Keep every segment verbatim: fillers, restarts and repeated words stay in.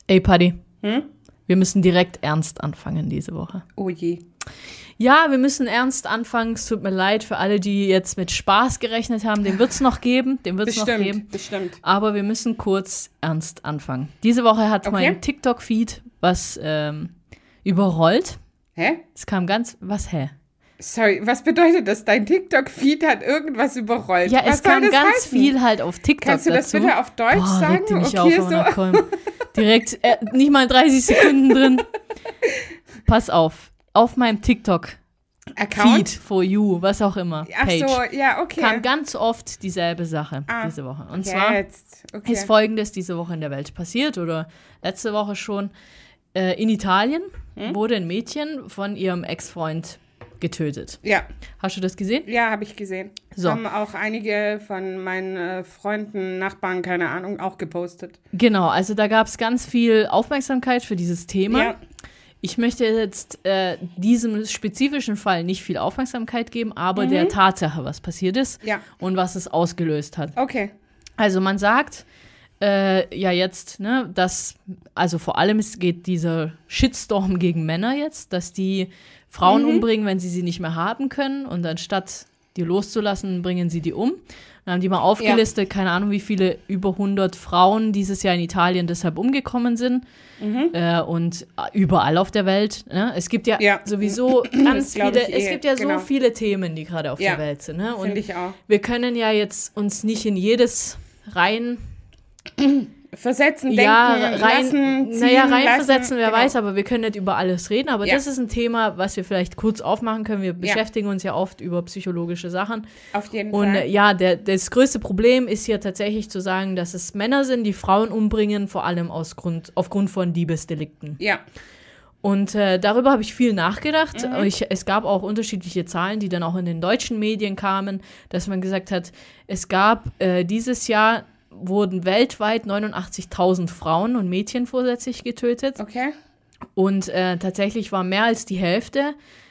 Ey, Paddy, Hm? wir müssen direkt ernst anfangen diese Woche. Oh je. Ja, wir müssen ernst anfangen. Es tut mir leid für alle, die jetzt mit Spaß gerechnet haben. Den wird es noch geben. Den wird es noch geben. Bestimmt, bestimmt. Aber wir müssen kurz ernst anfangen. Diese Woche hat Okay. mein TikTok-Feed was ähm, überrollt. Hä? Es kam ganz, was, hä? Sorry, was bedeutet das? Dein TikTok-Feed hat irgendwas überrollt. Ja, was es kam soll das ganz heißen? viel halt auf TikTok Kannst du das dazu. bitte auf Deutsch Boah, sagen? reg dich nicht Okay, auf, so. Anna, komm. Direkt, äh, nicht mal dreißig Sekunden drin. Pass auf, auf meinem TikTok Account? Feed for you, was auch immer, Ach Page, so, ja, okay. kam ganz oft dieselbe Sache Ah, diese Woche. Und okay, zwar jetzt. Okay. ist Folgendes diese Woche in der Welt passiert oder letzte Woche schon. Äh, in Italien Hm? wurde ein Mädchen von ihrem Ex-Freund getötet. Ja, Hast du das gesehen? ja, habe ich gesehen. So. Haben auch einige von meinen äh, Freunden, Nachbarn, keine Ahnung, auch gepostet. Genau, also da gab es ganz viel Aufmerksamkeit für dieses Thema. Ja. Ich möchte jetzt äh, diesem spezifischen Fall nicht viel Aufmerksamkeit geben, aber Mhm. der Tatsache, was passiert ist Ja. und was es ausgelöst hat. Okay. Also man sagt äh, ja jetzt, ne, dass, also vor allem es geht dieser Shitstorm gegen Männer jetzt, dass die Frauen Mhm. umbringen, wenn sie sie nicht mehr haben können und anstatt die loszulassen, bringen sie die um. Dann haben die mal aufgelistet, keine Ahnung, wie viele, über hundert Frauen dieses Jahr in Italien deshalb umgekommen sind. Mhm. Äh, und überall auf der Welt. Ne? Es gibt ja, Ja. sowieso ganz glaub viele, ich es eh, gibt ja genau. so viele Themen, die gerade auf Ja, der Welt sind. Ne? Und Finde ich auch. wir können ja jetzt uns nicht in jedes rein, Versetzen, denken, ja, rein, lassen, ziehen, naja, lassen. reinversetzen, wer genau. weiß, aber wir können nicht über alles reden. Aber Ja. das ist ein Thema, was wir vielleicht kurz aufmachen können. Wir beschäftigen uns ja oft über psychologische Sachen. Auf jeden Und Fall. äh, ja, der, das größte Problem ist hier tatsächlich zu sagen, dass es Männer sind, die Frauen umbringen, vor allem aus Grund, aufgrund von Diebesdelikten. Ja. Und äh, darüber habe ich viel nachgedacht. Mhm. Ich, es gab auch unterschiedliche Zahlen, die dann auch in den deutschen Medien kamen, dass man gesagt hat, es gab äh, dieses Jahr wurden weltweit neunundachtzigtausend Frauen und Mädchen vorsätzlich getötet. Okay. Und äh, tatsächlich war mehr als die Hälfte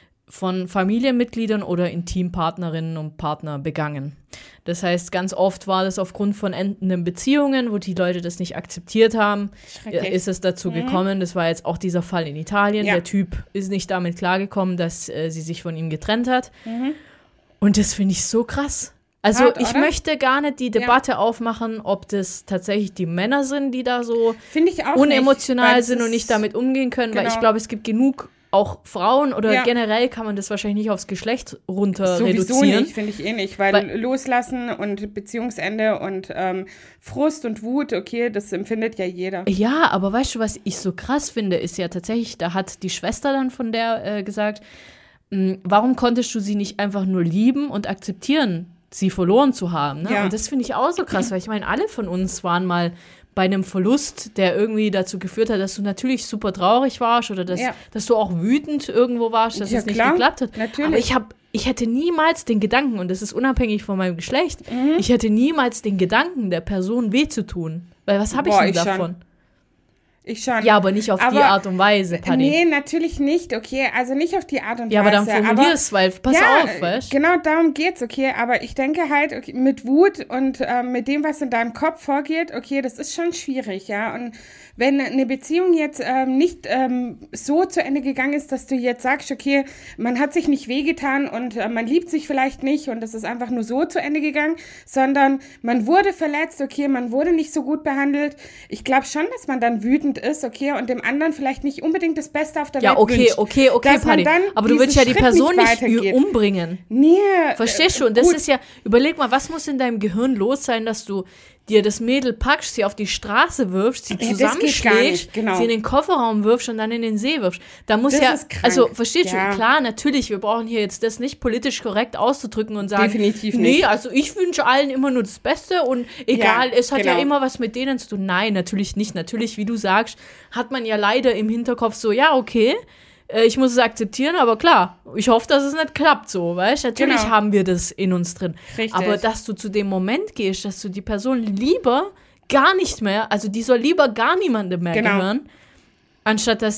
von Familienmitgliedern oder Intimpartnerinnen und Partner begangen. Das heißt, ganz oft war das aufgrund von endenden Beziehungen, wo die Leute das nicht akzeptiert haben, Schrecklich. ist es dazu gekommen. Das war jetzt auch dieser Fall in Italien. Ja. Der Typ ist nicht damit klargekommen, dass äh, sie sich von ihm getrennt hat. Mhm. Und das finde ich so krass. Also Hart, ich oder? möchte gar nicht die Debatte aufmachen, ob das tatsächlich die Männer sind, die da so Finde ich auch unemotional nicht, weil sind das und nicht ist- damit umgehen können, weil Genau. ich glaube, es gibt genug auch Frauen oder Ja. generell kann man das wahrscheinlich nicht aufs Geschlecht runter Sowieso reduzieren. nicht, finde ich eh nicht, weil, Weil- loslassen und Beziehungsende und ähm, Frust und Wut, okay, das empfindet ja jeder. Ja, aber weißt du, was ich so krass finde, ist ja tatsächlich, da hat die Schwester dann von der äh, gesagt, mh, warum konntest du sie nicht einfach nur lieben und akzeptieren, sie verloren zu haben? Ne? Ja. Und das finde ich auch so krass, weil ich meine, alle von uns waren mal bei einem Verlust, der irgendwie dazu geführt hat, dass du natürlich super traurig warst oder dass, Ja. dass du auch wütend irgendwo warst, dass Ja, es nicht klar, geklappt hat. natürlich. Aber ich habe ich hätte niemals den Gedanken, und das ist unabhängig von meinem Geschlecht, Mhm. ich hätte niemals den Gedanken, der Person weh zu tun. Weil was habe ich Boah, denn ich schon. davon? Ich schon. Ja, aber nicht auf die Aber- Art und Weise, Paddy. Nee, natürlich nicht, okay, also nicht auf die Art und Ja, aber Weise. dann formulier es, weil, pass ja, auf, weißt du? Genau darum geht's, okay, aber ich denke halt, okay, mit Wut und ähm, mit dem, was in deinem Kopf vorgeht, okay, das ist schon schwierig, ja, und wenn eine Beziehung jetzt ähm, nicht ähm, so zu Ende gegangen ist, dass du jetzt sagst, okay, man hat sich nicht wehgetan und äh, man liebt sich vielleicht nicht und das ist einfach nur so zu Ende gegangen, sondern man wurde verletzt, okay, man wurde nicht so gut behandelt. Ich glaube schon, dass man dann wütend ist, okay, und dem anderen vielleicht nicht unbedingt das Beste auf der Ja, Welt okay, wünscht. okay, okay, dass man Paddy. dann Aber du diesen willst ja die Schritt Person nicht weitergeht. umbringen. Nee. Verstehst äh, du? Und das gut. ist ja, überleg mal, was muss in deinem Gehirn los sein, dass du dir das Mädel packst, sie auf die Straße wirfst, sie Ja, das geht gar zusammenschlägst, nicht, genau. sie in den Kofferraum wirfst und dann in den See wirfst. Da muss Das ja, ist krank. also verstehst Ja. du, klar, natürlich, wir brauchen hier jetzt das nicht politisch korrekt auszudrücken und sagen, Definitiv nee, nicht. also ich wünsche allen immer nur das Beste und egal, Ja, es hat ja genau. immer was mit denen zu tun. Nein, natürlich nicht. Natürlich, wie du sagst, hat man ja leider im Hinterkopf so, ja, okay, äh, ich muss es akzeptieren, aber klar, ich hoffe, dass es nicht klappt so, weißt du? Natürlich Genau. haben wir das in uns drin. Richtig. Aber dass du zu dem Moment gehst, dass du die Person lieber gar nicht mehr, also die soll lieber gar niemandem mehr Genau. gehören, anstatt dass sie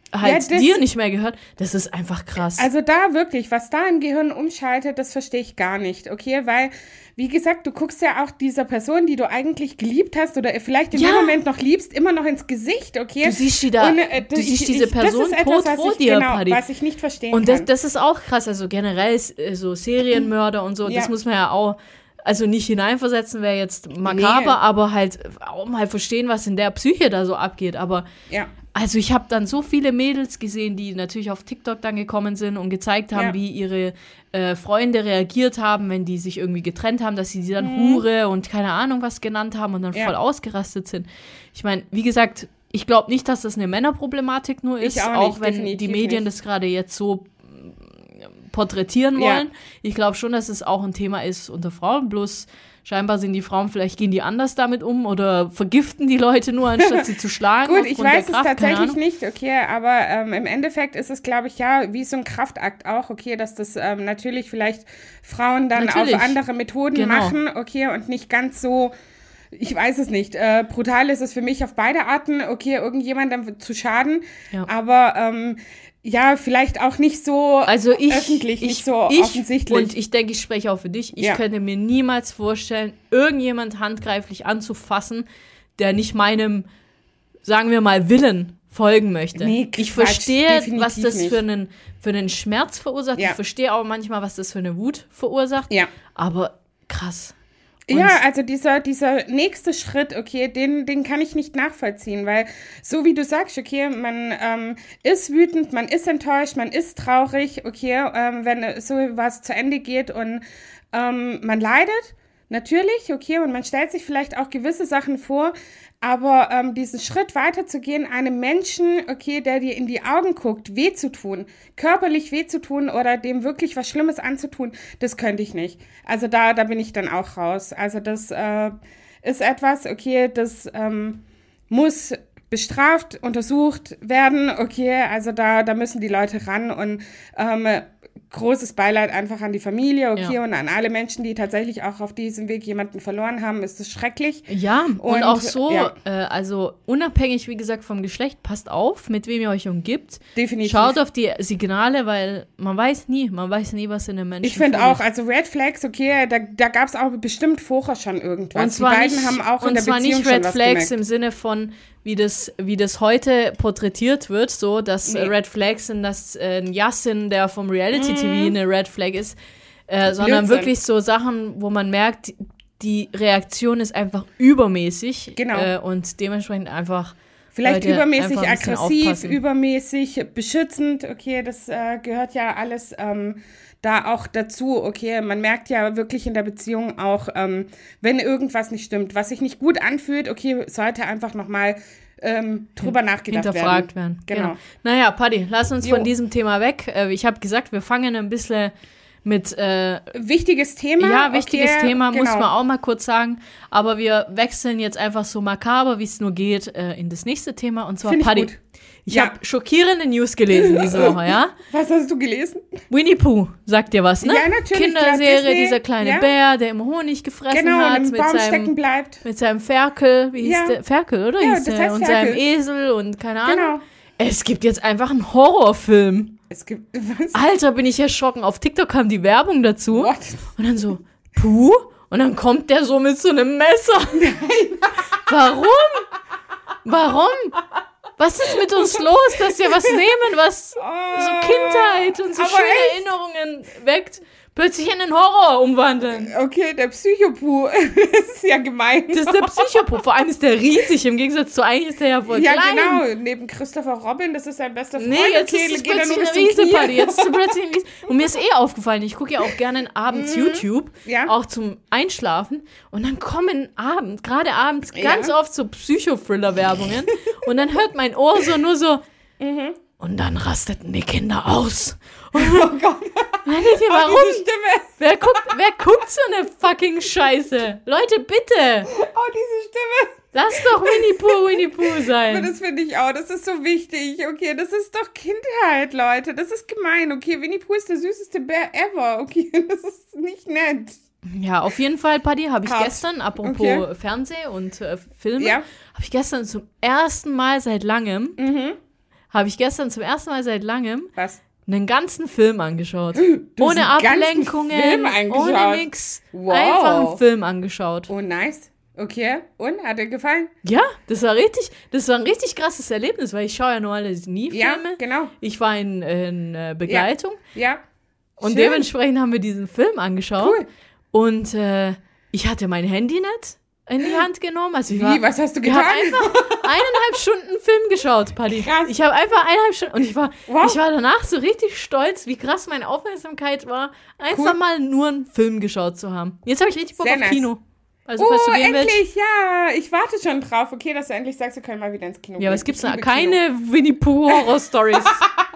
halt Ja, das- dir nicht mehr gehört, das ist einfach krass. Also da wirklich, was da im Gehirn umschaltet, das verstehe ich gar nicht, okay? Weil, wie gesagt, du guckst ja auch dieser Person, die du eigentlich geliebt hast oder vielleicht in Ja. dem Moment noch liebst, immer noch ins Gesicht, okay? Du siehst die da- du siehst diese Person tot was vor ich, dir, genau, Paddy. was ich nicht verstehen Und das, kann. das ist auch krass, also generell äh, so Serienmörder und so, Ja. das muss man ja auch, also nicht hineinversetzen wäre jetzt makaber, Nee. aber halt auch mal verstehen, was in der Psyche da so abgeht. Aber Ja. also ich habe dann so viele Mädels gesehen, die natürlich auf TikTok dann gekommen sind und gezeigt haben, Ja. wie ihre äh, Freunde reagiert haben, wenn die sich irgendwie getrennt haben, dass sie sie dann Mhm. Hure und keine Ahnung was genannt haben und dann Ja. voll ausgerastet sind. Ich meine, wie gesagt, ich glaube nicht, dass das eine Männerproblematik nur ist, Ich auch auch nicht, wenn definitiv die Medien nicht. das gerade jetzt so mm, porträtieren Ja. wollen. Ich glaube schon, dass es auch ein Thema ist unter Frauen, bloß scheinbar sind die Frauen, vielleicht gehen die anders damit um oder vergiften die Leute nur, anstatt sie zu schlagen. Gut, ich aufgrund der weiß es Kraft, keine tatsächlich Ahnung. nicht, okay, aber ähm, im Endeffekt ist es, glaube ich, ja, wie so ein Kraftakt auch, okay, dass das ähm, natürlich vielleicht Frauen dann Natürlich. auf andere Methoden Genau. machen, okay, und nicht ganz so, ich weiß es nicht, äh, brutal ist es für mich auf beide Arten, okay, irgendjemandem zu schaden, Ja. aber ähm, ja, vielleicht auch nicht so Also ich, öffentlich, ich, nicht so ich, offensichtlich. Und ich denke, ich spreche auch für dich. Ich Ja. könnte mir niemals vorstellen, irgendjemand handgreiflich anzufassen, der nicht meinem, sagen wir mal, Willen folgen möchte. Nee, ich Quatsch, verstehe, definitiv was das nicht. für einen, für einen Schmerz verursacht. Ja. Ich verstehe auch manchmal, was das für eine Wut verursacht. Ja. Aber krass. Und Ja, also dieser, dieser nächste Schritt, okay, den, den kann ich nicht nachvollziehen, weil so wie du sagst, okay, man ähm, ist wütend, man ist enttäuscht, man ist traurig, okay, ähm, wenn so was zu Ende geht und ähm, man leidet, natürlich, okay, und man stellt sich vielleicht auch gewisse Sachen vor, aber ähm, diesen Schritt weiterzugehen, einem Menschen, okay, der dir in die Augen guckt, weh zu tun, körperlich weh zu tun oder dem wirklich was Schlimmes anzutun, das könnte ich nicht. Also da, da bin ich dann auch raus. Also das äh, ist etwas, okay, das ähm, muss bestraft, untersucht werden, okay, also da, da müssen die Leute ran und ähm, großes Beileid einfach an die Familie, okay, Ja. und an alle Menschen, die tatsächlich auch auf diesem Weg jemanden verloren haben, ist es schrecklich. Ja, und, Und, auch so, ja. äh, also unabhängig, wie gesagt, vom Geschlecht, passt auf, mit wem ihr euch umgibt. Definitiv. Schaut auf die Signale, weil man weiß nie, man weiß nie, was in einem Menschen Ich finde vorgeht. auch, also Red Flags, okay, da, da gab es auch bestimmt vorher schon irgendwas. Und zwar die beiden nicht, haben auch und in der zwar Beziehung nicht schon Red was Flags gemerkt. im Sinne von, wie das, wie das heute porträtiert wird, so, dass Nee. äh, Red Flags sind, dass äh, ein Yassin, der vom Reality-T V eine Red Flag ist, äh, sondern Blödsinn. wirklich so Sachen, wo man merkt, die Reaktion ist einfach übermäßig. Genau. Äh, und dementsprechend einfach Vielleicht Leute übermäßig einfach ein bisschen aggressiv, aufpassen. übermäßig beschützend, okay, das äh, gehört ja alles ähm, da auch dazu, okay, man merkt ja wirklich in der Beziehung auch, ähm, wenn irgendwas nicht stimmt, was sich nicht gut anfühlt, okay, sollte einfach nochmal ähm, drüber nachgedacht hinterfragt werden. werden. Genau. Naja, Paddy, lass uns Jo. von diesem Thema weg. Äh, ich habe gesagt, wir fangen ein bisschen mit äh, Wichtiges Thema. ja, wichtiges okay, Thema, genau. muss man auch mal kurz sagen. Aber wir wechseln jetzt einfach so makaber, wie es nur geht, äh, in das nächste Thema. Und zwar, Find ich Paddy, gut. ich Ja. habe schockierende News gelesen diese Woche, ja? Was hast du gelesen? Winnie Pooh, sagt dir was, ne? Ja, natürlich, Kinderserie, ja, Disney, dieser kleine ja. Bär, der im Honig gefressen Genau, hat. und im mit Baum seinem, stecken bleibt. Mit seinem Ferkel, wie hieß Ja. der? Ferkel, oder? Ja, hieß das der? heißt Und Ferkel. seinem Esel und keine Ahnung. Genau. Es gibt jetzt einfach einen Horrorfilm. Es gibt, was? Alter, bin ich erschrocken. Auf TikTok kam die Werbung dazu. What? Und dann so, Puh? Und dann kommt der so mit so einem Messer. Nein. Warum? Warum? Was ist mit uns los, dass wir was nehmen, was so Kindheit und so Aber schöne echt? Erinnerungen weckt, plötzlich in den Horror umwandeln? Okay, der Psychopu. Das ist ja gemein. Das ist der Psychopo. Vor allem ist der riesig, im Gegensatz zu eigentlich ist der ja voll ja, klein. genau. Neben Christopher Robin, das ist sein bester Freund. Nee, jetzt okay, ist es geht er nur plötzlich eine bis zum Knie. Riesenparty. Jetzt ist es plötzlich ein Riese. Und mir ist eh aufgefallen, ich gucke ja auch gerne abends YouTube, Ja. auch zum Einschlafen. Und dann kommen abends, gerade abends, Ja. ganz oft so Psycho-Thriller-Werbungen. Und dann hört mein Ohr so nur so, Mhm. und dann rasteten die Kinder aus. Und Oh Gott. dann denke ich, Oh, warum? diese Stimme. Wer guckt, wer guckt so eine fucking Scheiße? Leute, bitte, Oh, diese Stimme. lass doch Winnie Pooh Winnie Pooh Aber sein. das finde ich auch. Das ist so wichtig. Okay, das ist doch Kindheit, Leute. Das ist gemein. Okay, Winnie Pooh ist der süßeste Bär ever. Okay, das ist nicht nett. Ja, auf jeden Fall, Paddy, habe ich Hart. gestern, apropos Okay. Fernseh und äh, Filme, Ja. habe ich gestern zum ersten Mal seit langem Mhm. habe ich gestern zum ersten Mal seit langem Was? einen ganzen Film angeschaut. Du Ohne hast einen ganzen Ablenkungen, Film angeschaut? ohne nix. Wow. Einfach einen Film angeschaut. Oh, nice. Okay. Und? Hat dir gefallen? Ja, das war richtig, das war ein richtig krasses Erlebnis, weil ich schaue ja normalerweise nie Ja, Filme. genau. Ich war in, in äh, Begleitung Ja. und Schön. dementsprechend haben wir diesen Film angeschaut. Cool. Und äh, ich hatte mein Handy nicht in die Hand genommen. Also ich Wie? war, Was hast du ich habe getan? einfach eineinhalb Stunden Film geschaut, Paddy. Krass. Ich habe einfach eineinhalb Stunden und ich war, Wow. ich war danach so richtig stolz, wie krass meine Aufmerksamkeit war, einfach Cool. mal nur einen Film geschaut zu haben. Jetzt habe ich richtig Bock Sehr auf nice. Kino. Also falls Oh, du gehen willst. endlich, ja. Ich warte schon drauf. Okay, dass du endlich sagst, wir können mal wieder ins Kino gehen. Ja, aber es gibt Ich liebe keine Winnie Pooh Horror Stories. Kino.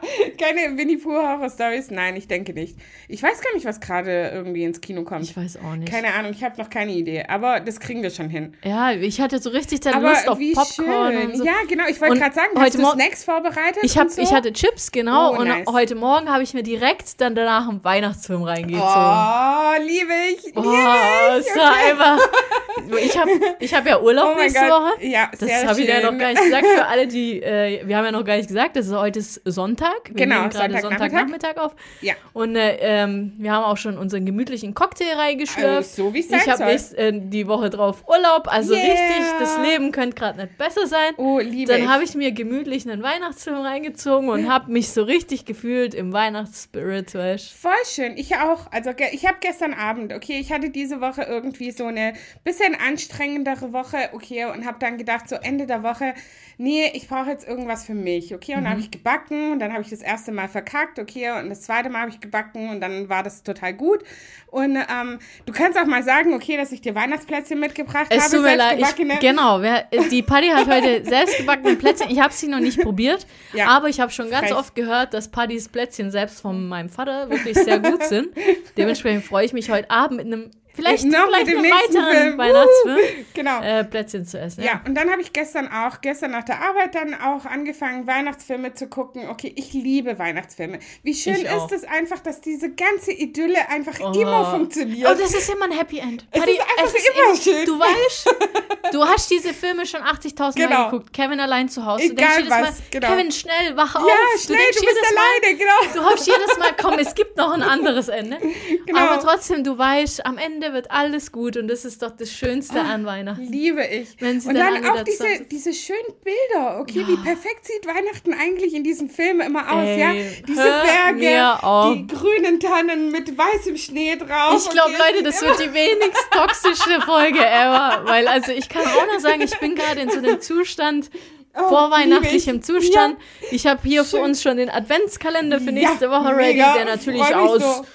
Keine Winnie Pooh Horror Stories? Nein, ich denke nicht. Ich weiß gar nicht, was gerade irgendwie ins Kino kommt. Ich weiß auch nicht. Keine Ahnung, ich habe noch keine Idee. Aber das kriegen wir schon hin. Ja, ich hatte so richtig dann Aber Lust auf wie Popcorn schön. und so. Ja, genau. Ich wollte Und gerade sagen, heute hast du Mor- Snacks vorbereitet? Ich, hab, und so? ich hatte Chips, genau. Oh, und nice. heute Morgen habe ich mir direkt dann danach einen Weihnachtsfilm reingezogen. Oh, liebe ich. Liebe Boah, ich. es war einfach. Ich habe ich hab ja Urlaub Oh mein nächste Gott. Woche. Ja, Das sehr habe ich ja schön. noch gar nicht gesagt für alle, die. Äh, wir haben ja noch gar nicht gesagt, das ist heute ist Sonntag. Wir Genau, nehmen gerade Sonntagnachmittag. Sonntagnachmittag auf. Ja. Und äh, ähm, wir haben auch schon unseren gemütlichen Cocktail Also, reingeschlürft. so wie es sein Ich habe soll. nächst- äh, die Woche drauf Urlaub. Also Yeah. richtig, das Leben könnte gerade nicht besser sein. Oh, liebe Dann ich. habe ich mir gemütlich einen Weihnachtsfilm reingezogen und habe mich so richtig gefühlt im Weihnachtsspirit, weißt du? Voll schön. Ich auch. Also ge- ich habe gestern Abend, okay, ich hatte diese Woche irgendwie so eine bisschen anstrengendere Woche, okay, und habe dann gedacht, so Ende der Woche, nee, ich brauche jetzt irgendwas für mich, okay, und Mhm. dann habe ich gebacken und dann habe ich das erste Mal verkackt, okay, und das zweite Mal habe ich gebacken und dann war das total gut. Und ähm, du kannst auch mal sagen, okay, dass ich dir Weihnachtsplätzchen mitgebracht Es habe, tut mir leid, ich, selbstgebackene. genau, wer, die Paddy hat heute selbstgebackene Plätzchen, ich habe sie noch nicht probiert, Ja, aber ich habe schon ganz frech. oft gehört, dass Paddys Plätzchen selbst von meinem Vater wirklich sehr gut sind. Dementsprechend freue ich mich heute Abend mit einem, vielleicht, Noch vielleicht mit dem einem nächsten weiteren Film. Weihnachtsfilm Uh, genau. äh, Plätzchen zu essen. Ja, und dann habe ich gestern auch, gestern nach der Arbeit dann auch angefangen, Weihnachtsfilme zu gucken. Okay, ich liebe Weihnachtsfilme. Wie schön Ich ist auch. es einfach, dass diese ganze Idylle einfach Oh. immer funktioniert. Oh, das ist immer ein Happy End. Es Paddy, ist einfach immer schön. Du weißt, du hast diese Filme schon achtzigtausend Mal Genau. geguckt. Kevin allein zu Hause. Du Egal denkst jedes Mal, was, genau. Kevin, schnell, wach auf. ja, schnell, denkst du, bist jedes Mal, alleine, genau. Du hoffst jedes Mal, komm, es gibt noch ein anderes Ende. Genau. Aber trotzdem, du weißt, am Ende wird alles gut und das ist doch das Schönste an Weihnachten. Liebe ich. Wenn sie Und dann dann alle auch da diese, zusammen- diese schönen Bilder. Okay, wie perfekt sieht Weihnachten eigentlich in diesen Filmen immer aus, Ey, ja? Diese hör Berge, mir auf. die grünen Tannen mit weißem Schnee drauf. Ich glaube, Okay, es Leute, sieht das immer- wird die wenigst toxischste Folge ever. Weil, also, ich kann auch noch sagen, ich bin gerade in so einem Zustand, Oh, vorweihnachtlichem liebe ich. Zustand. Ich habe hier für Schön. uns schon den Adventskalender für Ja, nächste Woche ready, mega. der natürlich Freu mich aus, so.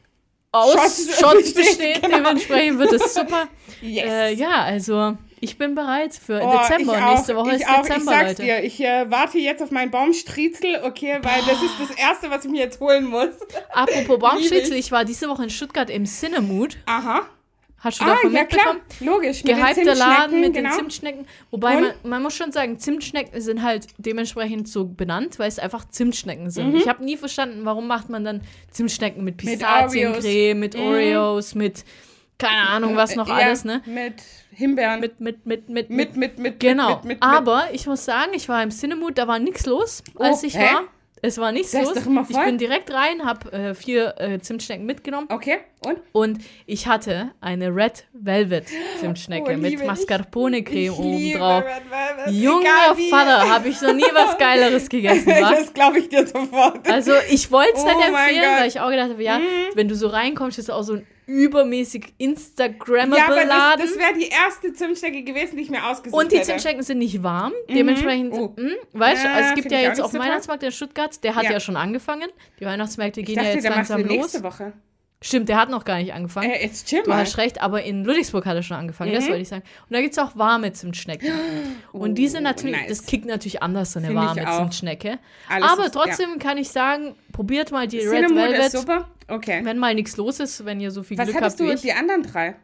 aus Shots Shots besteht, besteht. genau. Dementsprechend wird es super. Yes. Äh, ja, also, ich bin bereit für Oh, Dezember. ich auch, Nächste Woche ich ist auch, Dezember, ich sag's Leute. dir, ich äh, warte jetzt auf meinen Baumstriezel, okay, weil das ist das Erste, was ich mir jetzt holen muss. Apropos Baumschnitzel, Liebe ich war diese Woche in Stuttgart im Cinemood. Aha. Hast du Ah, davon ja klar, mitbekommen? logisch. Mit den Gehypter Laden Zimtschnecken, mit genau. den Zimtschnecken. Wobei Und? man, man muss schon sagen, Zimtschnecken sind halt dementsprechend so benannt, weil es einfach Zimtschnecken sind. Mhm. Ich habe nie verstanden, warum macht man dann Zimtschnecken mit Mit Pistaziencreme, mit, Mhm. Oreos, mit keine Ahnung was noch Ja, alles, ne? Mit Himbeeren. Mit, mit, mit, mit, mit, mit, mit, Genau. mit, mit, mit. Aber ich muss sagen, ich war im Cinemood, da war nichts los, Oh, als ich hä? war. Es war nichts Das ist los. doch immer Ich voll. bin direkt rein, habe äh, vier äh, Zimtschnecken mitgenommen. Okay, und? Und ich hatte eine Red Velvet Zimtschnecke Oh, mit liebe ich. Mascarpone-Creme Ich oben liebe drauf. Red Velvet. Junger Egal wie. Vater, habe ich noch nie was Geileres gegessen, wa? Das glaube ich dir sofort. Also ich wollte es Oh nicht mein empfehlen, Gott. weil ich auch gedacht habe, ja, Mhm. wenn du so reinkommst, ist es auch so ein übermäßig Instagrammable ja, aber das, Laden. das wäre die erste Zimtschnecke gewesen, die ich mir ausgesucht Und die hätte. Zimtschnecken sind nicht warm, dementsprechend, Oh. mh, weißt du, Ja, also es gibt find ja ich auch jetzt nicht auf dem so toll. Weihnachtsmarkt in Stuttgart, der hat ja, Ja. schon angefangen. Die Weihnachtsmärkte Ich gehen dachte, ja jetzt der macht langsam für los. nächste Woche. Stimmt, der hat noch gar nicht angefangen. Äh, jetzt chill Du mal. hast recht, aber in Ludwigsburg hat er schon angefangen, das Mhm. wollte ich sagen. Und da gibt es auch warme Zimtschnecken. Und die sind natürlich, nice. das kickt natürlich anders, so eine Find ich warme auch. Zimtschnecke. Alles Aber ist- trotzdem kann ich sagen, probiert mal die ja. Red Cinnamon Velvet, ist super. Okay. wenn mal nichts los ist, wenn ihr so viel Was Glück hattest habt wie du, ich. die anderen drei?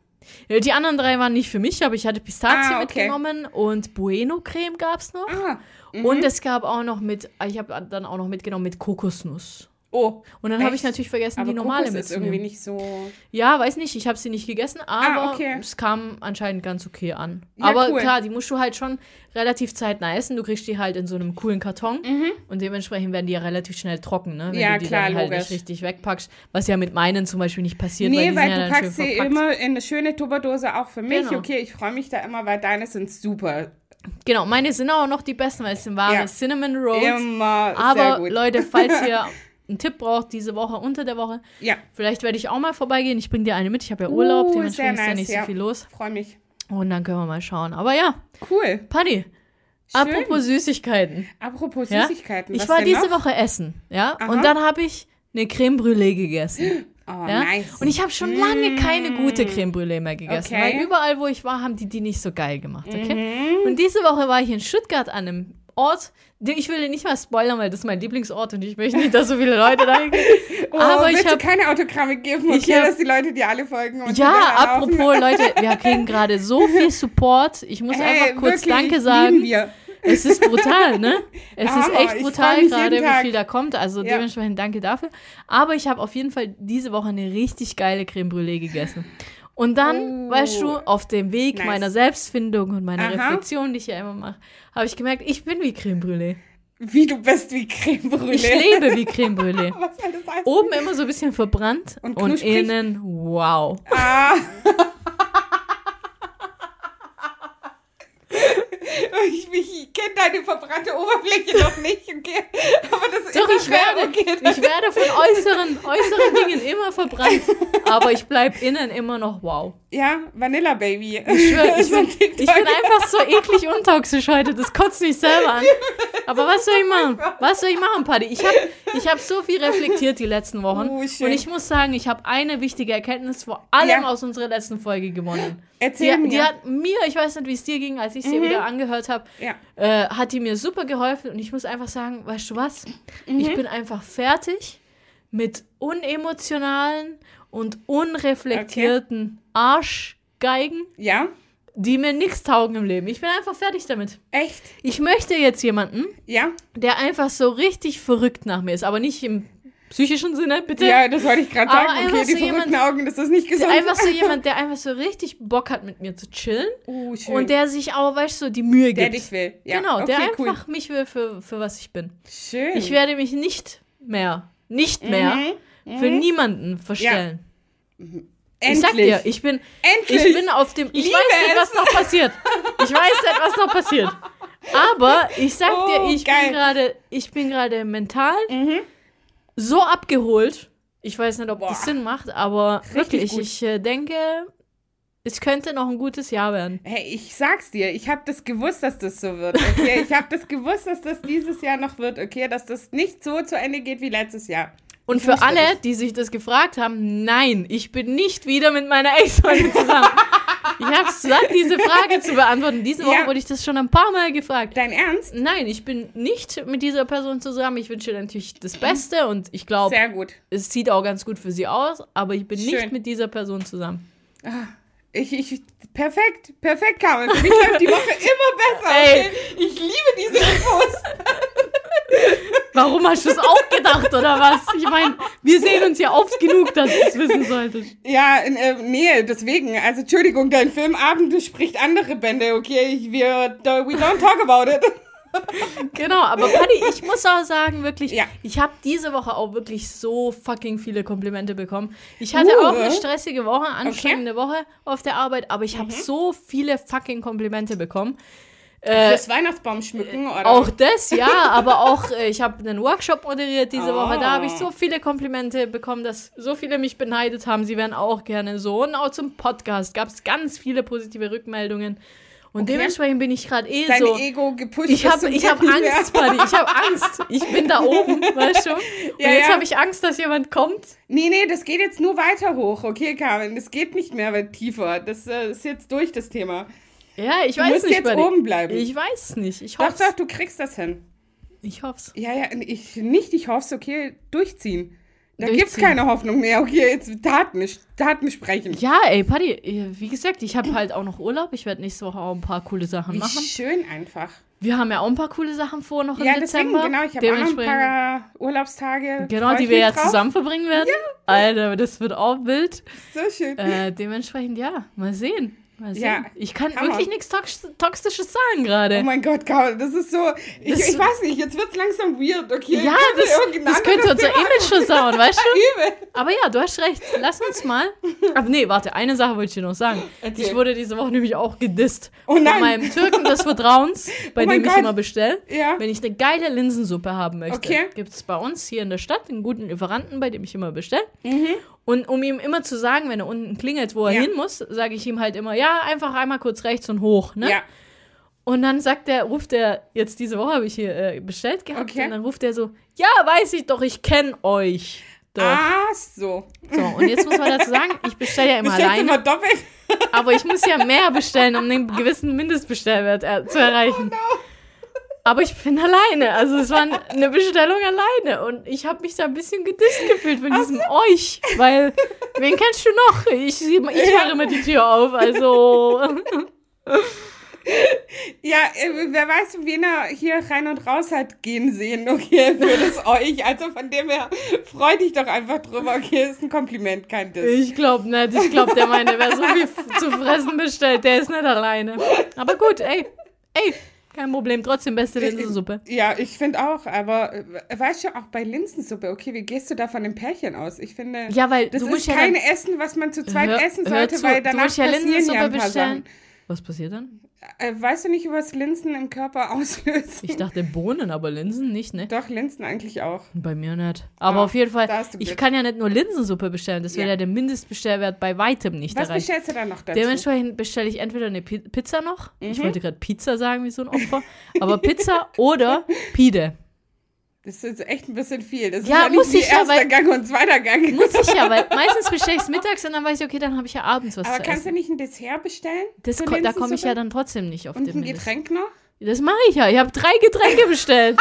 Ja, Die anderen drei waren nicht für mich, aber ich hatte Pistazie Ah, okay. mitgenommen und Bueno-Creme gab es noch. Ah, Und es gab auch noch mit, ich habe dann auch noch mitgenommen mit Kokosnuss. Oh. Und dann habe ich natürlich vergessen, aber die normale Kokos ist mitzunehmen. irgendwie nicht so... Ja, weiß nicht, ich habe sie nicht gegessen, aber ah, okay. es kam anscheinend ganz okay an. Ja, aber cool. klar, die musst du halt schon relativ zeitnah essen. Du kriegst die halt in so einem coolen Karton Mhm. und dementsprechend werden die ja relativ schnell trocken, ne? Wenn Ja, du die klar, dann halt logisch. nicht richtig wegpackst. Was ja mit meinen zum Beispiel nicht passiert, weil Nee, die weil sind ja du dann schön packst sie verpackt. immer in eine schöne Tupperdose auch für mich. Genau. Okay, ich freue mich da immer, weil deine sind super. Genau, meine sind auch noch die besten, weil es sind wahre Ja. Cinnamon Rolls. Immer sehr Aber gut. Leute, falls ihr einen Tipp braucht diese Woche, unter der Woche, Ja, vielleicht werde ich auch mal vorbeigehen. Ich bringe dir eine mit. Ich habe ja Urlaub, Uh, dementsprechend sehr ist ja nice, nicht ja. so viel los. freue mich. Und dann können wir mal schauen. Aber ja, Cool. Paddy, Schön. apropos Süßigkeiten. Apropos Ja? Süßigkeiten, Ich was war denn diese noch? Woche essen, ja, Aha. und dann habe ich eine Creme Brûlée gegessen. Oh, Ja? nice. Und ich habe schon lange keine gute Creme Brûlée mehr gegessen, Okay. weil überall, wo ich war, haben die die nicht so geil gemacht, okay? Mhm. Und diese Woche war ich in Stuttgart an einem Ort, den ich will den nicht mal spoilern, weil das ist mein Lieblingsort und ich möchte nicht, dass so viele Leute da hingehen. Oh, Aber willst ich habe du keine Autogramme geben? ich Okay, hab- dass die Leute dir alle folgen. Und ja, die apropos Leute, wir kriegen gerade so viel Support. Ich muss hey, einfach kurz wirklich, Danke lieben sagen. wir. Es ist brutal, ne? Es ist Hammer, echt ich brutal freu mich gerade, jeden wie Tag. viel da kommt. Also Ja. dementsprechend danke dafür. Aber ich habe auf jeden Fall diese Woche eine richtig geile Creme Brûlée gegessen. Und dann, Oh. weißt du, auf dem Weg Nice. meiner Selbstfindung und meiner Aha. Reflexion, die ich ja immer mache, habe ich gemerkt, ich bin wie Creme Brûlée. Wie du bist wie Creme Brûlée. Ich lebe wie Creme Brûlée. Was soll das heißen? Oben immer so ein bisschen verbrannt Und und, knusprig? innen, wow. Ah. ich ich kenne deine verbrannte Oberfläche noch nicht, okay? Aber das ist Doch, immer ich werde, okay. ich werde von äußeren, äußeren Dingen immer verbrannt, aber ich bleibe innen immer noch wow. Ja, Vanilla Baby. Ich schwör, ich So ein bin, ich TikTok. bin einfach so eklig untoxisch heute, das kotzt mich selber an. Aber was soll ich machen? Was soll ich machen, Paddy? Ich habe ich hab so viel reflektiert die letzten Wochen Oh, schön. und ich muss sagen, ich habe eine wichtige Erkenntnis vor allem Ja. aus unserer letzten Folge gewonnen. Erzähl Die, mir. die hat mir, ich weiß nicht, wie es dir ging, als ich sie wieder angehört habe, Ja. äh, hat die mir super geholfen und ich muss einfach sagen, weißt du was? Mhm. Ich bin einfach fertig mit unemotionalen und unreflektierten Arschgeigen, Ja? die mir nichts taugen im Leben. Ich bin einfach fertig damit. Echt? Ich möchte jetzt jemanden, Ja? der einfach so richtig verrückt nach mir ist, aber nicht im psychischen Sinne, bitte. Ja, das wollte ich gerade Aber sagen. einfach Okay, die so verrückten jemand- Augen, das ist nicht gesund. Einfach so jemand, der einfach so richtig Bock hat, mit mir zu chillen Oh, schön. und der sich auch, weißt du, so die Mühe Der gibt. dich will. Ja. Genau, der okay, einfach mich will für, für was ich bin. Schön. Ich werde mich nicht mehr, nicht mehr Mhm. für niemanden verstellen. Endlich. Ich sag dir, ich bin, Endlich. ich bin auf dem, ich Liebe weiß nicht, es. was noch passiert. Ich weiß nicht, was noch passiert. Aber ich sag Oh, dir, ich geil. bin gerade, ich bin gerade mental Mhm. so abgeholt. Ich weiß nicht, ob Boah. das Sinn macht, aber Richtig wirklich, gut. ich äh, denke, es könnte noch ein gutes Jahr werden. Hey, ich sag's dir, ich habe das gewusst, dass das so wird, okay? Ich habe das gewusst, dass das dieses Jahr noch wird, okay? Dass das nicht so zu Ende geht wie letztes Jahr. Und Ich für wusste alle, das. die sich das gefragt haben, nein, ich bin nicht wieder mit meiner Ex-Freundin zusammen. Ich habe satt, diese Frage zu beantworten. Diese Woche Ja. wurde ich das schon ein paar Mal gefragt. Dein Ernst? Nein, ich bin nicht mit dieser Person zusammen. Ich wünsche ihr natürlich das Beste und ich glaube, Sehr gut. es sieht auch ganz gut für sie aus, aber ich bin Schön. nicht mit dieser Person zusammen. Ich, ich, perfekt, perfekt, Carmen. Für mich läuft die Woche immer besser, Ey. okay? Ich liebe diese Infos. Warum hast du es auch gedacht, oder was? Ich meine, wir sehen uns ja oft genug, dass du es wissen solltest. Ja, äh, nee, deswegen. Also, Entschuldigung, dein Filmabend spricht andere Bände, okay? Ich, wir, da, we don't talk about it. Genau, aber Paddy, ich muss auch sagen, wirklich, Ja. ich habe diese Woche auch wirklich so fucking viele Komplimente bekommen. Ich hatte Uh. auch eine stressige Woche, anstrengende Woche auf der Arbeit, aber ich habe so viele fucking Komplimente bekommen. Äh, Fürs Weihnachtsbaum schmücken, oder? auch das, ja, aber auch, äh, ich habe einen Workshop moderiert diese Oh. Woche, da habe ich so viele Komplimente bekommen, dass so viele mich beneidet haben, sie wären auch gerne so. Und auch zum Podcast gab es ganz viele positive Rückmeldungen. Und Okay. dementsprechend bin ich gerade eh Dein so... Ego gepusht. Ich bis habe zum ich hab geht nicht mehr. Angst, Buddy, ich habe Angst. Ich bin da oben, weißt du? Und Ja, jetzt ja. habe ich Angst, dass jemand kommt. Nee, nee, das geht jetzt nur weiter hoch, okay, Carmen? Das geht nicht mehr weit tiefer. Das äh, ist jetzt durch, das Thema. Ja, ich Du weiß musst nicht, jetzt Buddy. oben bleiben. Ich weiß es nicht. Ich Doch, hoffe doch, du kriegst das hin. Ich hoff's. Ja, ja, ich nicht, ich hoffe okay, durchziehen. Da Durchziehen. gibt's keine Hoffnung mehr, okay, jetzt Taten, Taten sprechen. Ja, ey, Paddy, wie gesagt, ich habe halt auch noch Urlaub. Ich werde nächste Woche auch ein paar coole Sachen Wie machen. schön einfach. Wir haben ja auch ein paar coole Sachen vor noch im Ja, Dezember. deswegen, genau. Ich habe auch noch ein paar Urlaubstage. Genau, Freu die ich wir mich ja drauf. zusammen verbringen werden. Ja. Alter, das wird auch wild. So schön. Äh, dementsprechend, ja, mal sehen. Mal sehen. Ja, ich kann Hammer. wirklich nichts Tox Toxisches sagen gerade. Oh mein Gott, Carl, das ist so, ich, Das- ich weiß nicht, jetzt wird es langsam weird, okay? Ja, Können wir das, irgendein das könnte anderes unser Thema- Image versauen, weißt du? Übel. Aber ja, du hast recht. Lass uns mal. Aber nee, warte, eine Sache wollte ich dir noch sagen. Erzähl. Ich wurde diese Woche nämlich auch gedisst. Oh Von nein. meinem Türken des Vertrauens, bei Oh mein dem ich Gott. immer bestelle. Ja. Wenn ich eine geile Linsensuppe haben möchte, Okay. gibt es bei uns hier in der Stadt einen guten Lieferanten, bei dem ich immer bestelle. Mhm. Und um ihm immer zu sagen, wenn er unten klingelt, wo er Ja. hin muss, sage ich ihm halt immer, ja, einfach einmal kurz rechts und hoch. Ne? Ja. Und dann sagt er, ruft er, jetzt diese Woche habe ich hier äh, bestellt gehabt, Okay. und dann ruft er so, ja, weiß ich doch, ich kenne euch. Doch. Ah, so. So, und jetzt muss man dazu sagen, ich bestelle ja immer Bestellst du alleine, immer doppelt? aber ich muss ja mehr bestellen, um einen gewissen Mindestbestellwert äh, zu erreichen. Oh no. Aber ich bin alleine, also es war eine Bestellung alleine und ich habe mich da ein bisschen gedisst gefühlt von diesem euch, weil, wen kennst du noch? Ich, ich mache immer die Tür auf, also... Ja, äh, wer weiß, wen er hier rein und raus hat gehen sehen, okay, für das euch. Also von dem her, freu dich doch einfach drüber, okay, ist ein Kompliment, kein Diss. Ich glaube nicht. Ich glaube, der meinte, wer so viel f- zu fressen bestellt, der ist nicht alleine. Aber gut, ey. Ey, kein Problem. Trotzdem beste Linsensuppe. Ja, ich finde auch, aber äh, weißt du, auch bei Linsensuppe, okay, wie gehst du da von dem Pärchen aus? Ich finde, Ja, weil das du ist musst ja kein dann, Essen, was man zu zweit hör, essen hör sollte, zu, weil du danach musst ja passieren Linsensuppe ja ein paar bestellen. Sachen. Was passiert dann? Äh, weißt du nicht, was Linsen im Körper auslösen? Ich dachte Bohnen, aber Linsen nicht, ne? Doch, Linsen eigentlich auch. Bei mir nicht. Aber Ah, auf jeden Fall, da hast du ich Glück. kann ja nicht nur Linsensuppe bestellen. Das wäre Ja. ja der Mindestbestellwert bei weitem nicht Was erreicht. bestellst du dann noch dazu? Dementsprechend bestelle ich entweder eine Pi- Pizza noch. Mhm. Ich wollte gerade Pizza sagen, wie so ein Opfer. Aber Pizza oder Pide. Das ist echt ein bisschen viel. Das Ja, ist muss nicht wie ich ja, erster weil- Gang und zweiter Gang. Muss ich ja, weil meistens bestelle ich es mittags und dann weiß ich, okay, dann habe ich ja abends was Aber zu kannst essen. du nicht ein Dessert bestellen? Das zur ko- da komme ich Linsensuppe? ja dann trotzdem nicht auf Und den ein Mindest. Getränk noch? Das mache ich ja. Ich habe drei Getränke bestellt.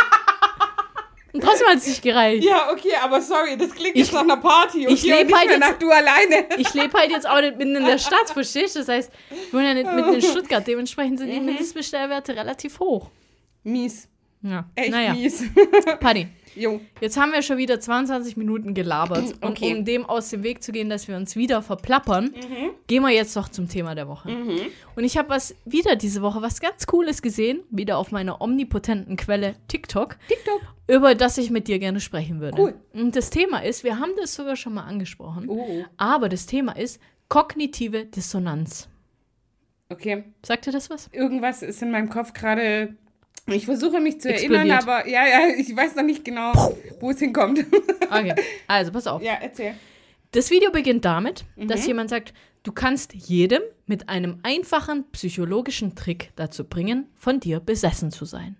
Und trotzdem hat es nicht gereicht. Ja, okay, aber sorry, das klingt Ich- jetzt nach einer Party. Okay, ich leb und nicht halt mehr jetzt- nach du alleine. Ich lebe halt jetzt auch nicht mitten in der Stadt, verstehst du? Das heißt, ich wohne ja nicht mitten in Stuttgart. Dementsprechend sind die Mindestbestellwerte relativ hoch. Mies. Ja, Echt naja. mies. Paddy, Jo. jetzt haben wir schon wieder zweiundzwanzig Minuten gelabert. Und Okay. um dem aus dem Weg zu gehen, dass wir uns wieder verplappern, gehen wir jetzt doch zum Thema der Woche. Und ich habe was wieder diese Woche, was ganz Cooles gesehen, wieder auf meiner omnipotenten Quelle TikTok, TikTok. über das ich mit dir gerne sprechen würde. Cool. Und das Thema ist, wir haben das sogar schon mal angesprochen, Oh. aber das Thema ist kognitive Dissonanz. Okay. Sagt dir das was? Irgendwas ist in meinem Kopf gerade. Ich versuche mich zu Explodiert. erinnern, aber ja, ja, ich weiß noch nicht genau, wo es hinkommt. Okay, also pass auf. Ja, erzähl. Das Video beginnt damit, dass Mhm. jemand sagt, du kannst jedem mit einem einfachen psychologischen Trick dazu bringen, von dir besessen zu sein.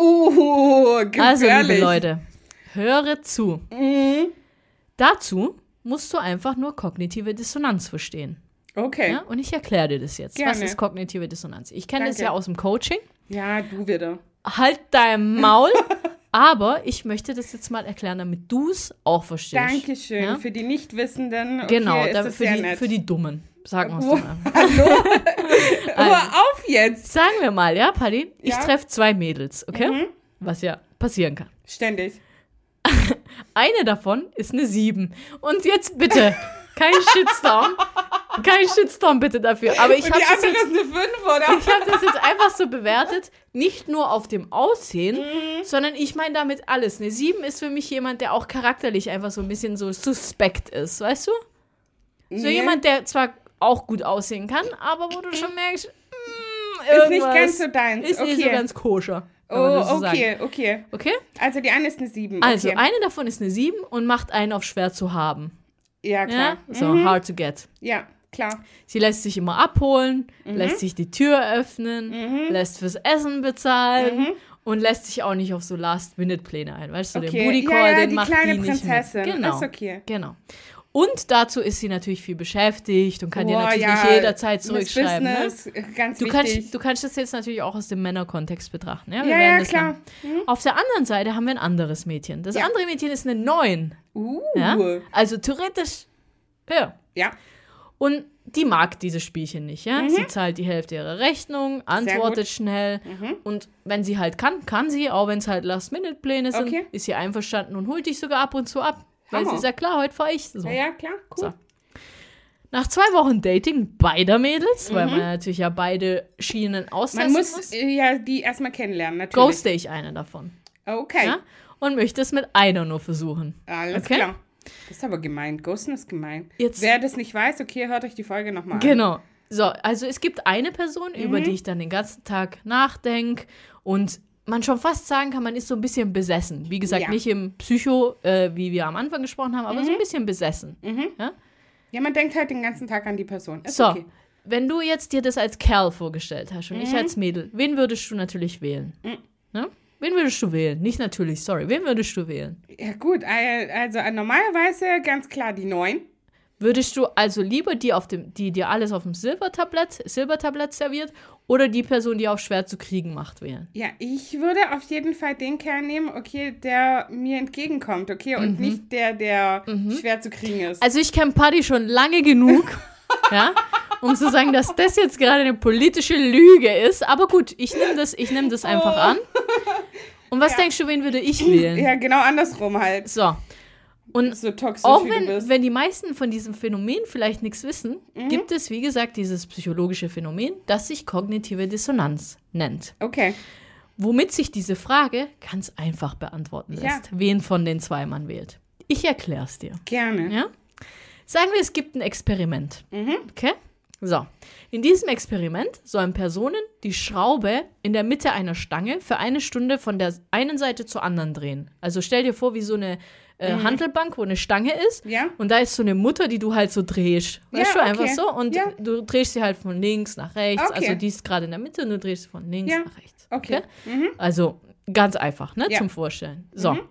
Uh, gefährlich. Also, liebe Leute, höre zu. Mhm. Dazu musst du einfach nur kognitive Dissonanz verstehen. Okay. Ja? Und ich erkläre dir das jetzt. Gerne. Was ist kognitive Dissonanz? Ich kenne das Danke. ja aus dem Coaching. Ja, du wieder. Halt dein Maul. Aber ich möchte das jetzt mal erklären, damit du es auch verstehst. Dankeschön. Ja? Für die Nichtwissenden. Okay, Genau, ist da, das für, sehr die, nett. für die Dummen. Sagen wir es Oh, doch mal. hallo? Also. Hör auf jetzt. Sagen wir mal, ja, Paddy, ich Ja. treffe zwei Mädels, okay? Mhm. Was ja passieren kann. Ständig. Eine davon ist eine sieben. Und jetzt bitte, kein Shitstorm. Kein Shitstorm bitte dafür. Aber ich Und habe die das, andere jetzt- ist eine fünf, oder? ich hab das jetzt einfach so bewertet, nicht nur auf dem Aussehen, Mhm. sondern ich meine damit alles. Eine sieben ist für mich jemand, der auch charakterlich einfach so ein bisschen so suspekt ist, weißt du? So Nee. jemand, der zwar auch gut aussehen kann, aber wo du schon merkst, mm, Ist nicht irgendwas ganz so deins. Ist nicht so Okay. ganz koscher. kann man das Oh, so sagen. okay, okay. Okay? Also die eine ist eine sieben. Also, okay. eine davon ist eine sieben und macht einen auf schwer zu haben. Ja, klar. Ja? So, Mhm. hard to get. Ja, klar. Sie lässt sich immer abholen, Mhm. lässt sich die Tür öffnen, lässt fürs Essen bezahlen und lässt sich auch nicht auf so Last-Minute-Pläne ein. Weißt du, Okay. den Booty Ja, Call, ja, den die macht kleine die nicht Prinzessin. mit. Genau. Ist okay. Genau. Und dazu ist sie natürlich viel beschäftigt und kann dir Boah, natürlich ja, nicht jederzeit Miss zurückschreiben. Ne? Business, ganz Du wichtig. kannst, du kannst das jetzt natürlich auch aus dem Männerkontext betrachten. Ja, Wir Ja, werden ja, das klar. dann- Auf der anderen Seite haben wir ein anderes Mädchen. Das Ja. andere Mädchen ist eine neun. Uh. Ja? Also theoretisch, ja. Ja. Und die mag dieses Spielchen nicht, ja. Mhm. Sie zahlt die Hälfte ihrer Rechnung, antwortet schnell. Mhm. Und wenn sie halt kann, kann sie, auch wenn es halt Last-Minute-Pläne sind, okay. ist sie einverstanden und holt dich sogar ab und zu ab. Weil Hammer. Sie sagt, klar, heute fahre ich. So. Ja, ja, klar, cool. So. Nach zwei Wochen Dating beider Mädels, mhm. weil man natürlich ja beide Schienen austesten muss. Man muss äh, ja die erstmal kennenlernen, natürlich. Ghoste ich eine davon. Okay. Ja? Und möchte es mit einer nur versuchen. Alles okay? klar. Das ist aber gemein. Ghosten ist gemein. Jetzt, Wer das nicht weiß, okay, hört euch die Folge nochmal an. Genau. So, also es gibt eine Person, mhm. über die ich dann den ganzen Tag nachdenke und man schon fast sagen kann, man ist so ein bisschen besessen. Wie gesagt, ja. nicht im Psycho, äh, wie wir am Anfang gesprochen haben, aber mhm. so ein bisschen besessen. Mhm. Ja? Ja, man denkt halt den ganzen Tag an die Person. Ist so, okay. Wenn du jetzt dir das als Kerl vorgestellt hast und mhm. ich als Mädel, wen würdest du natürlich wählen? Mhm. Ja? Wen würdest du wählen? Nicht natürlich, sorry. Wen würdest du wählen? Ja gut, also normalerweise ganz klar die neun. Würdest du also lieber die, auf dem, die dir alles auf dem Silbertablett, Silbertablett serviert oder die Person, die auch schwer zu kriegen macht, wählen? Ja, ich würde auf jeden Fall den Kerl nehmen, okay, der mir entgegenkommt, okay, und mhm. nicht der, der mhm. schwer zu kriegen ist. Also ich kenne Paddy schon lange genug, ja, um zu sagen, dass das jetzt gerade eine politische Lüge ist. Aber gut, ich nehme das, ich nehm das einfach oh. an. Und was ja. denkst du, wen würde ich wählen? Ja, genau andersrum halt. So. Und so toxisch, auch wenn, wenn die meisten von diesem Phänomen vielleicht nichts wissen, mhm. gibt es, wie gesagt, dieses psychologische Phänomen, das sich kognitive Dissonanz nennt. Okay. Womit sich diese Frage ganz einfach beantworten lässt, ja. wen von den zwei man wählt. Ich erkläre es dir. Gerne. Ja? Sagen wir, es gibt ein Experiment. Mhm. Okay? So. In diesem Experiment sollen Personen die Schraube in der Mitte einer Stange für eine Stunde von der einen Seite zur anderen drehen. Also stell dir vor, wie so eine äh, mhm. Hantelbank, wo eine Stange ist. Ja. Und da ist so eine Mutter, die du halt so drehst. Weißt ja, du, einfach okay. so. Und ja. du drehst sie halt von links nach rechts. Okay. Also die ist gerade in der Mitte und du drehst sie von links ja. nach rechts. Okay. okay? Mhm. Also ganz einfach, ne, ja. zum Vorstellen. So. Mhm.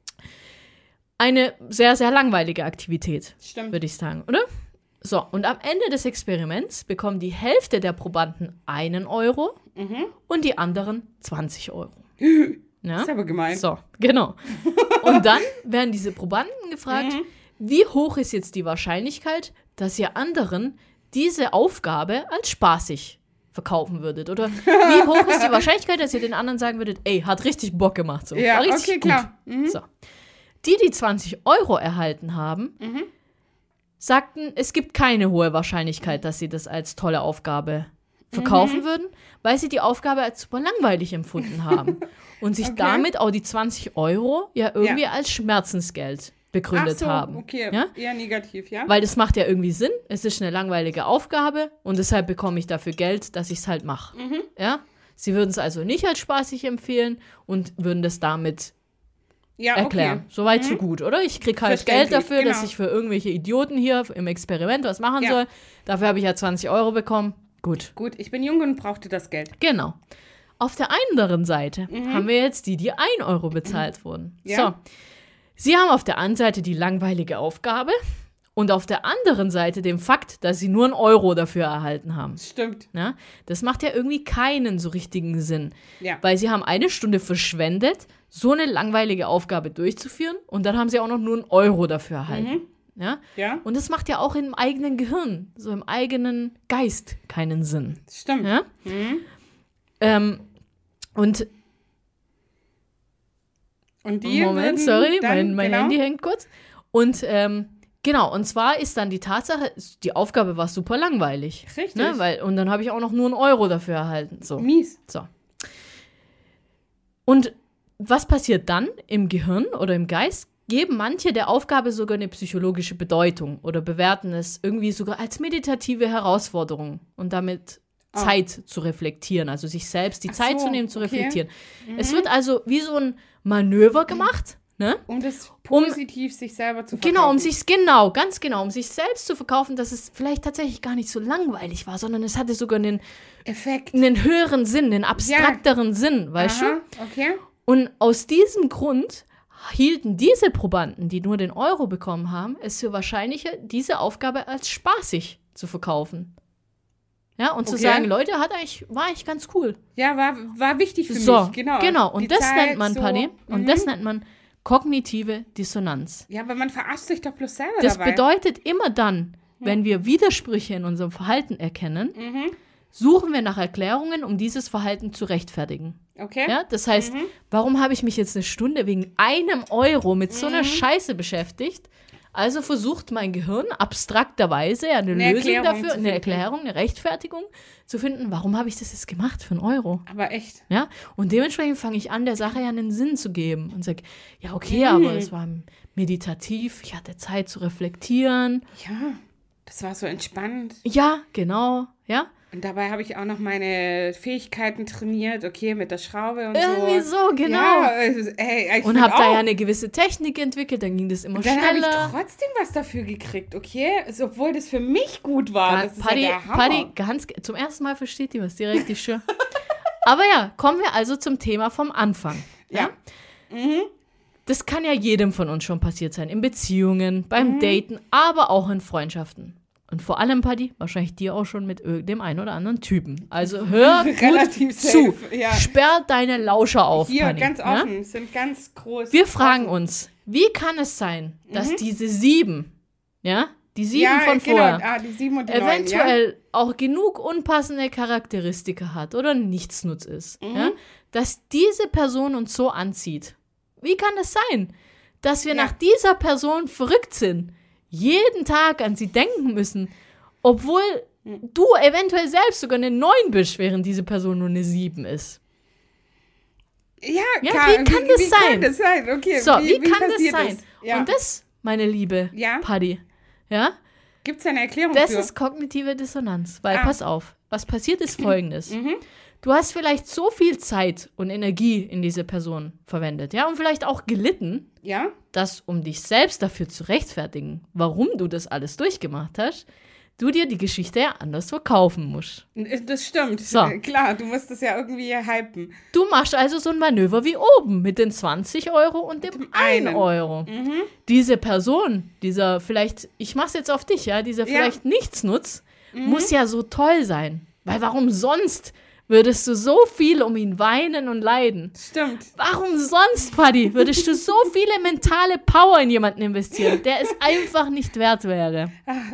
Eine sehr, sehr langweilige Aktivität, Stimmt. würde ich sagen, oder? So, und am Ende des Experiments bekommen die Hälfte der Probanden einen Euro mhm. und die anderen zwanzig Euro. Ja? Das ist aber gemein. So, genau. Und dann werden diese Probanden gefragt, mhm. wie hoch ist jetzt die Wahrscheinlichkeit, dass ihr anderen diese Aufgabe als spaßig verkaufen würdet? Oder wie hoch ist die Wahrscheinlichkeit, dass ihr den anderen sagen würdet, ey, hat richtig Bock gemacht. So. Ja, war richtig okay, gut. klar. Mhm. So. Die, die zwanzig Euro erhalten haben, mhm. sagten, es gibt keine hohe Wahrscheinlichkeit, dass sie das als tolle Aufgabe verkaufen mhm. würden, weil sie die Aufgabe als super langweilig empfunden haben und sich okay. damit auch die zwanzig Euro ja irgendwie ja. als Schmerzensgeld begründet Ach so, haben. Okay, ja? eher negativ, ja. Weil das macht ja irgendwie Sinn, es ist eine langweilige Aufgabe und deshalb bekomme ich dafür Geld, dass ich es halt mache. Mhm. Ja? Sie würden es also nicht als spaßig empfehlen und würden das damit ja, erklären. Okay. Soweit, mhm. so gut, oder? Ich kriege halt Geld dafür, genau. dass ich für irgendwelche Idioten hier im Experiment was machen ja. soll. Dafür habe ich ja zwanzig Euro bekommen. Gut. Gut, ich bin jung und brauchte das Geld. Genau. Auf der anderen Seite mhm. haben wir jetzt die, die ein Euro bezahlt wurden. Ja. So. Sie haben auf der einen Seite die langweilige Aufgabe und auf der anderen Seite den Fakt, dass sie nur einen Euro dafür erhalten haben. Stimmt. Ja? Das macht ja irgendwie keinen so richtigen Sinn. Ja. Weil sie haben eine Stunde verschwendet, so eine langweilige Aufgabe durchzuführen und dann haben sie auch noch nur einen Euro dafür erhalten. Mhm. Ja? Ja. Und das macht ja auch im eigenen Gehirn, so im eigenen Geist keinen Sinn. Stimmt. Ja? Mhm. Ähm, und Und die Moment, sorry, dann, mein, mein genau. Handy hängt kurz. Und ähm, genau, und zwar ist dann die Tatsache, die Aufgabe war super langweilig. Richtig. Ne? Weil, und dann habe ich auch noch nur einen Euro dafür erhalten. So. Mies. So. Und was passiert dann im Gehirn oder im Geist? Geben manche der Aufgabe sogar eine psychologische Bedeutung oder bewerten es irgendwie sogar als meditative Herausforderung und damit oh. Zeit zu reflektieren, also sich selbst die Ach Zeit so, zu nehmen, zu okay. reflektieren. Mhm. Es wird also wie so ein Manöver gemacht, ne? Um das positiv um, sich selber zu verkaufen. Genau, um sich, genau, ganz genau, um sich selbst zu verkaufen, dass es vielleicht tatsächlich gar nicht so langweilig war, sondern es hatte sogar einen Effekt, einen höheren Sinn, einen abstrakteren ja. Sinn, weißt Aha, du? Okay. Und aus diesem Grund hielten diese Probanden, die nur den Euro bekommen haben, es für wahrscheinlicher, diese Aufgabe als spaßig zu verkaufen. Ja, und okay. zu sagen, Leute, hat eigentlich, war eigentlich ganz cool. Ja, war, war wichtig für so, mich, genau. Genau, und Die das Zeit nennt man, so, Paddy, und mhm. das nennt man kognitive Dissonanz. Ja, aber man verarscht sich doch bloß selber Das dabei. bedeutet immer dann, wenn wir Widersprüche in unserem Verhalten erkennen, Mhm. suchen wir nach Erklärungen, um dieses Verhalten zu rechtfertigen. Okay. Ja, das heißt, Mhm. warum habe ich mich jetzt eine Stunde wegen einem Euro mit so einer Mhm. Scheiße beschäftigt? Also versucht mein Gehirn abstrakterweise eine, Eine Lösung Erklärung dafür, zu eine finden. Erklärung, eine Rechtfertigung zu finden, warum habe ich das jetzt gemacht für einen Euro? Aber echt. Ja, und dementsprechend fange ich an, der Sache ja einen Sinn zu geben und sage, ja, okay, Mhm. aber es war meditativ, ich hatte Zeit zu reflektieren. Ja, das war so entspannt. Ja, genau, ja. Und dabei habe ich auch noch meine Fähigkeiten trainiert, okay, mit der Schraube und Irgendwie so. so, genau. Ja, also, ey, ich Und find habe da auch, ja eine gewisse Technik entwickelt, dann ging das immer und dann habe ich schneller. trotzdem was dafür gekriegt, okay? Also, obwohl das für mich gut war. Ja, Das ist Paddy, ja der Hammer. Paddy, ganz, zum ersten Mal versteht die was direkt, ich schwör. Aber ja, kommen wir also zum Thema vom Anfang. Ja. Mhm. Das kann ja jedem von uns schon passiert sein. In Beziehungen, beim Mhm. Daten, aber auch in Freundschaften. Und vor allem, Paddy, wahrscheinlich dir auch schon mit dem einen oder anderen Typen. Also hör gut Relativ zu. safe, ja. Sperr deine Lauscher auf, Hier, Paddy. ganz ja? offen, sind ganz groß. Wir fragen offen. uns, wie kann es sein, dass diese sieben, ja, die sieben ja, von genau, vorher, ah, die sieben und die neun, eventuell auch genug unpassende Charakteristika hat oder Nichtsnutz ist, Mhm. ja, dass diese Person uns so anzieht. Wie kann es sein, dass wir Ja. nach dieser Person verrückt sind, jeden Tag an sie denken müssen, obwohl Mhm. du eventuell selbst sogar eine neun bist, während diese Person nur eine sieben ist. Ja, Ja, klar. wie kann das wie sein? kann das sein? Okay, So, wie, kann das passiert sein? Ja. Und das, meine liebe Ja. Paddy, ja, Gibt es eine Erklärung das für? ist kognitive Dissonanz. Weil, Ah. pass auf, was passiert ist folgendes. Mhm. Du hast vielleicht so viel Zeit und Energie in diese Person verwendet, ja, und vielleicht auch gelitten, Ja? dass, um dich selbst dafür zu rechtfertigen, warum du das alles durchgemacht hast, du dir die Geschichte ja anders verkaufen musst. Das stimmt. So. Äh, Klar, du musst das ja irgendwie hypen. Du machst also so ein Manöver wie oben mit den zwanzig Euro und dem dem ein einen. Euro. Mhm. Diese Person, dieser vielleicht, ich mach's jetzt auf dich, ja, dieser Ja. vielleicht Nichtsnutz, Mhm. muss ja so toll sein. Weil warum sonst würdest du so viel um ihn weinen und leiden? Stimmt. Warum sonst, Paddy, würdest du so viele mentale Power in jemanden investieren, der es einfach nicht wert wäre?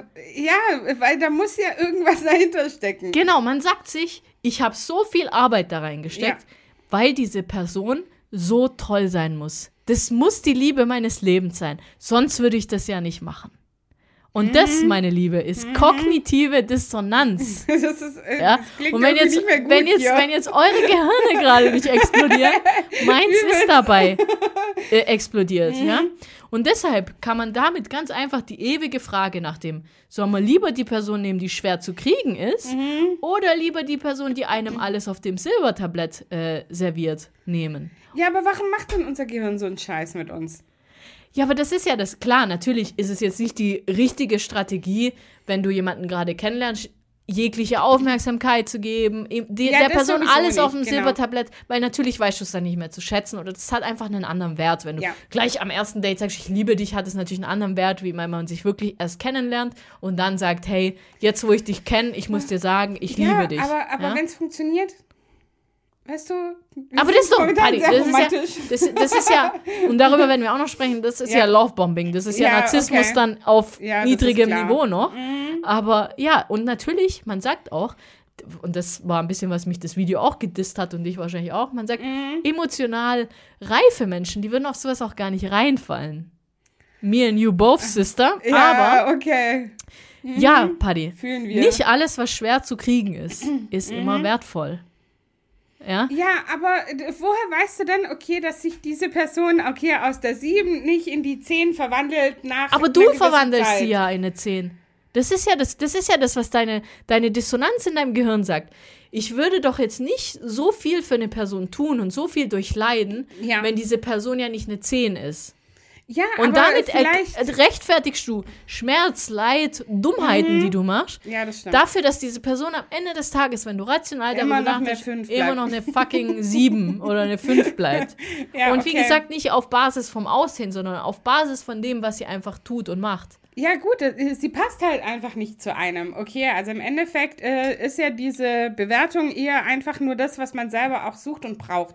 Ja, weil da muss ja irgendwas dahinter stecken. Genau, man sagt sich, ich habe so viel Arbeit da reingesteckt, Ja. weil diese Person so toll sein muss. Das muss die Liebe meines Lebens sein, sonst würde ich das ja nicht machen. Und das, meine Liebe, ist kognitive Dissonanz. Das, ist, äh, Ja? das klingt Und wenn irgendwie jetzt, nicht mehr gut wenn, jetzt, hier. wenn jetzt eure Gehirne gerade nicht explodieren, meins ist dabei äh, explodiert. Mhm. Ja? Und deshalb kann man damit ganz einfach die ewige Frage nach dem, soll man lieber die Person nehmen, die schwer zu kriegen ist, Mhm. oder lieber die Person, die einem alles auf dem Silbertablett äh, serviert, nehmen? Ja, aber warum macht denn unser Gehirn so einen Scheiß mit uns? Ja, aber das ist ja das, klar, natürlich ist es jetzt nicht die richtige Strategie, wenn du jemanden gerade kennenlernst, jegliche Aufmerksamkeit zu geben, ihm- die, Ja, der das Person sowieso alles auf dem nicht, genau. Silbertablett, weil natürlich weißt du es dann nicht mehr zu schätzen oder das hat einfach einen anderen Wert. Wenn du Ja. gleich am ersten Date sagst, ich liebe dich, hat es natürlich einen anderen Wert, wie wenn man sich wirklich erst kennenlernt und dann sagt, hey, jetzt wo ich dich kenne, ich muss dir sagen, ich ja, liebe dich. aber, aber ja? wenn es funktioniert, weißt du? wir Aber sind das ist doch, momentan Paddy, sehr das ist, ja, romantisch. das, das ist ja, und darüber werden wir auch noch sprechen, das ist ja, Ja. Lovebombing, das ist ja, Ja, Narzissmus okay. dann auf Ja, das niedrigem ist klar. Niveau noch. Mhm. Aber ja, und natürlich, man sagt auch, und das war ein bisschen, was mich das Video auch gedisst hat und dich wahrscheinlich auch, man sagt, Mhm. emotional reife Menschen, die würden auf sowas auch gar nicht reinfallen. Me and you both, Sister. Ja, Aber, okay. Mhm. ja, Paddy, Fühlen wir. nicht alles, was schwer zu kriegen ist, ist immer wertvoll. Ja? Ja, aber äh, woher weißt du denn, okay, dass sich diese Person, okay, aus der sieben nicht in die zehn verwandelt nach Aber einer du gewissen verwandelst Zeit? sie ja in eine zehn. Das ist ja das, das ist ja das, was deine, deine Dissonanz in deinem Gehirn sagt. Ich würde doch jetzt nicht so viel für eine Person tun und so viel durchleiden, Ja. wenn diese Person ja nicht eine zehn ist. Ja, Und aber damit er, vielleicht... äh, rechtfertigst du Schmerz, Leid, Dummheiten, die du machst, ja, das stimmt. dafür, dass diese Person am Ende des Tages, wenn du rational Immer darüber noch eine nachdenkst, fünf immer bleibt. noch eine fucking sieben oder eine fünf bleibt. ja, Und wie okay. gesagt, nicht auf Basis vom Aussehen, sondern auf Basis von dem, was sie einfach tut und macht. Ja gut, äh, sie passt halt einfach nicht zu einem. Okay, also im Endeffekt äh, ist ja diese Bewertung eher einfach nur das, was man selber auch sucht und braucht.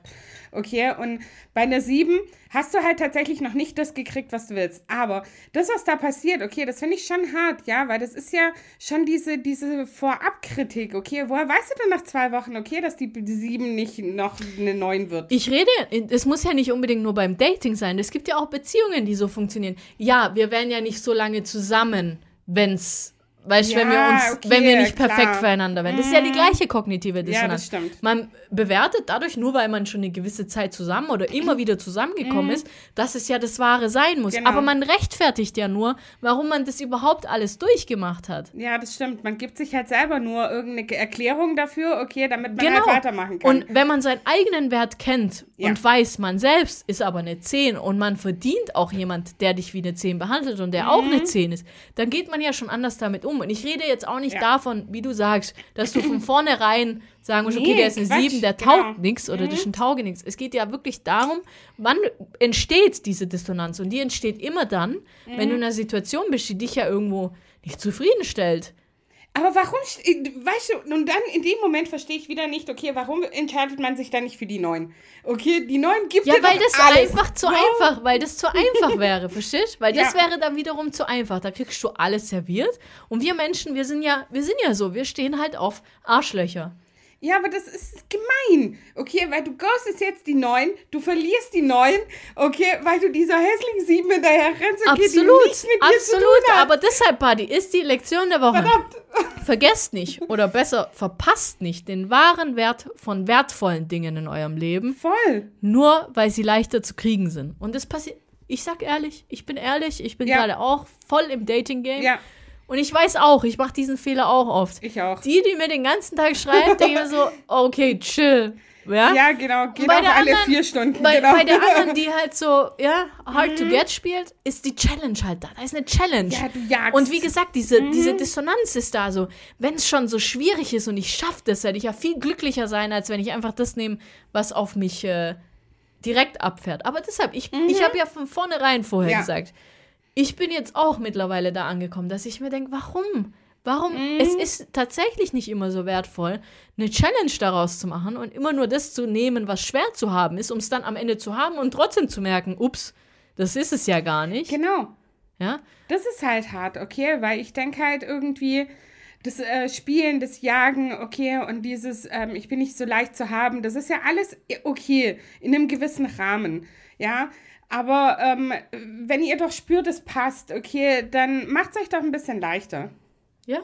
okay, und bei einer sieben hast du halt tatsächlich noch nicht das gekriegt, was du willst, aber das, was da passiert, okay, das finde ich schon hart, ja, weil das ist ja schon diese, diese Vorabkritik, okay, woher weißt du denn nach zwei Wochen, okay, dass die, die sieben nicht noch eine neun wird? Ich rede, es muss ja nicht unbedingt nur beim Dating sein, es gibt ja auch Beziehungen, die so funktionieren. Ja, wir wären ja nicht so lange zusammen, wenn's Weißt du, ja, wenn wir uns, okay, wenn wir nicht perfekt klar. füreinander wären. Das ist ja die gleiche kognitive Dissonanz. Ja, das stimmt. Man bewertet dadurch, nur weil man schon eine gewisse Zeit zusammen oder immer wieder zusammengekommen mhm. ist, dass es ja das Wahre sein muss. Genau. Aber man rechtfertigt ja nur, warum man das überhaupt alles durchgemacht hat. Ja, das stimmt. Man gibt sich halt selber nur irgendeine Erklärung dafür, okay, damit man genau. halt weitermachen kann. Und wenn man seinen eigenen Wert kennt ja. und weiß, man selbst ist aber eine zehn und man verdient auch jemand, der dich wie eine zehn behandelt und der mhm. auch eine zehn ist, dann geht man ja schon anders damit um. Und ich rede jetzt auch nicht ja. davon, wie du sagst, dass du von vornherein sagen musst, okay, nee, der ist eine Quatsch, sieben, der taugt genau. nichts oder mhm. das ist ein Tauge nichts. Es geht ja wirklich darum, wann entsteht diese Dissonanz. Und die entsteht immer dann, mhm. wenn du in einer Situation bist, die dich ja irgendwo nicht zufriedenstellt. Aber warum, weißt du, und dann in dem Moment verstehe ich wieder nicht, okay, warum entscheidet man sich dann nicht für die neun? Okay, die neun gibt ja, dir weil doch das alles. einfach zu wow. einfach, weil das zu einfach wäre, verstehst du? Weil das ja. wäre dann wiederum zu einfach. Da kriegst du alles serviert. Und wir Menschen, wir sind ja, wir sind ja so, wir stehen halt auf Arschlöcher. Ja, aber das ist gemein, okay, weil du ghostest jetzt die neun, du verlierst die neun, okay, weil du dieser hässlichen sieben hinterher rennst, okay, absolut, die nichts mit dir absolut, zu tun hat. Aber deshalb, Buddy, ist die Lektion der Woche. Verdammt. Vergesst nicht, oder besser, verpasst nicht den wahren Wert von wertvollen Dingen in eurem Leben. Voll. Nur, weil sie leichter zu kriegen sind. Und das passiert, ich sag ehrlich, ich bin ehrlich, ich bin ja. gerade auch voll im Dating-Game. Ja. Und ich weiß auch, ich mache diesen Fehler auch oft. Ich auch. Die, die mir den ganzen Tag schreiben, denken mir so, okay, chill. Ja, ja genau, geht auch alle anderen, vier Stunden. Bei, genau. bei der anderen, die halt so, ja, hard mhm. to get spielt, ist die Challenge halt da. Da ist eine Challenge. Ja, du jagst. Und wie gesagt, diese, mhm. diese Dissonanz ist da so. Wenn es schon so schwierig ist und ich schaffe das, werde ich ja viel glücklicher sein, als wenn ich einfach das nehme, was auf mich äh, direkt abfährt. Aber deshalb, ich, mhm. ich habe ja von vornherein vorher ja. gesagt, ich bin jetzt auch mittlerweile da angekommen, dass ich mir denke, warum? Warum? Mm. Es ist tatsächlich nicht immer so wertvoll, eine Challenge daraus zu machen und immer nur das zu nehmen, was schwer zu haben ist, um es dann am Ende zu haben und trotzdem zu merken, ups, das ist es ja gar nicht. Genau. Ja? Das ist halt hart, okay? Weil ich denke halt irgendwie, das äh, Spielen, das Jagen, okay, und dieses, ähm, ich bin nicht so leicht zu haben, das ist ja alles okay, in einem gewissen Rahmen, ja? Aber ähm, wenn ihr doch spürt, es passt, okay, dann macht es euch doch ein bisschen leichter. Ja.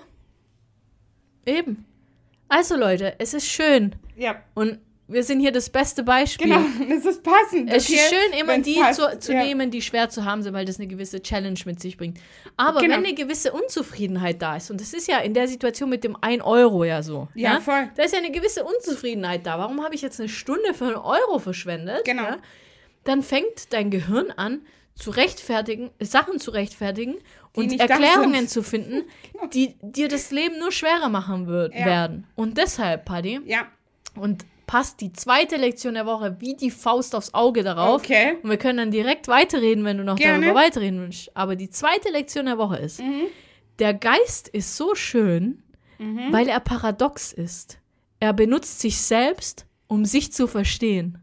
Eben. Also Leute, es ist schön. Ja. Und wir sind hier das beste Beispiel. Genau, es ist passend. Es okay? ist schön, immer Wenn's die passt, zu, zu ja. nehmen, die schwer zu haben sind, weil das eine gewisse Challenge mit sich bringt. Aber genau. wenn eine gewisse Unzufriedenheit da ist, und das ist ja in der Situation mit dem ein Euro ja so. Ja, ja? voll. Da ist ja eine gewisse Unzufriedenheit da. Warum habe ich jetzt eine Stunde für einen Euro verschwendet? Genau. Ja? Dann fängt dein Gehirn an, zu rechtfertigen, Sachen zu rechtfertigen die und Erklärungen zu finden, die dir das Leben nur schwerer machen wird, ja. werden. Und deshalb, Paddy, ja. und passt die zweite Lektion der Woche wie die Faust aufs Auge darauf. Okay. Und wir können dann direkt weiterreden, wenn du noch Gerne. darüber weiterreden willst. Aber die zweite Lektion der Woche ist, mhm. der Geist ist so schön, mhm. weil er paradox ist. Er benutzt sich selbst, um sich zu verstehen.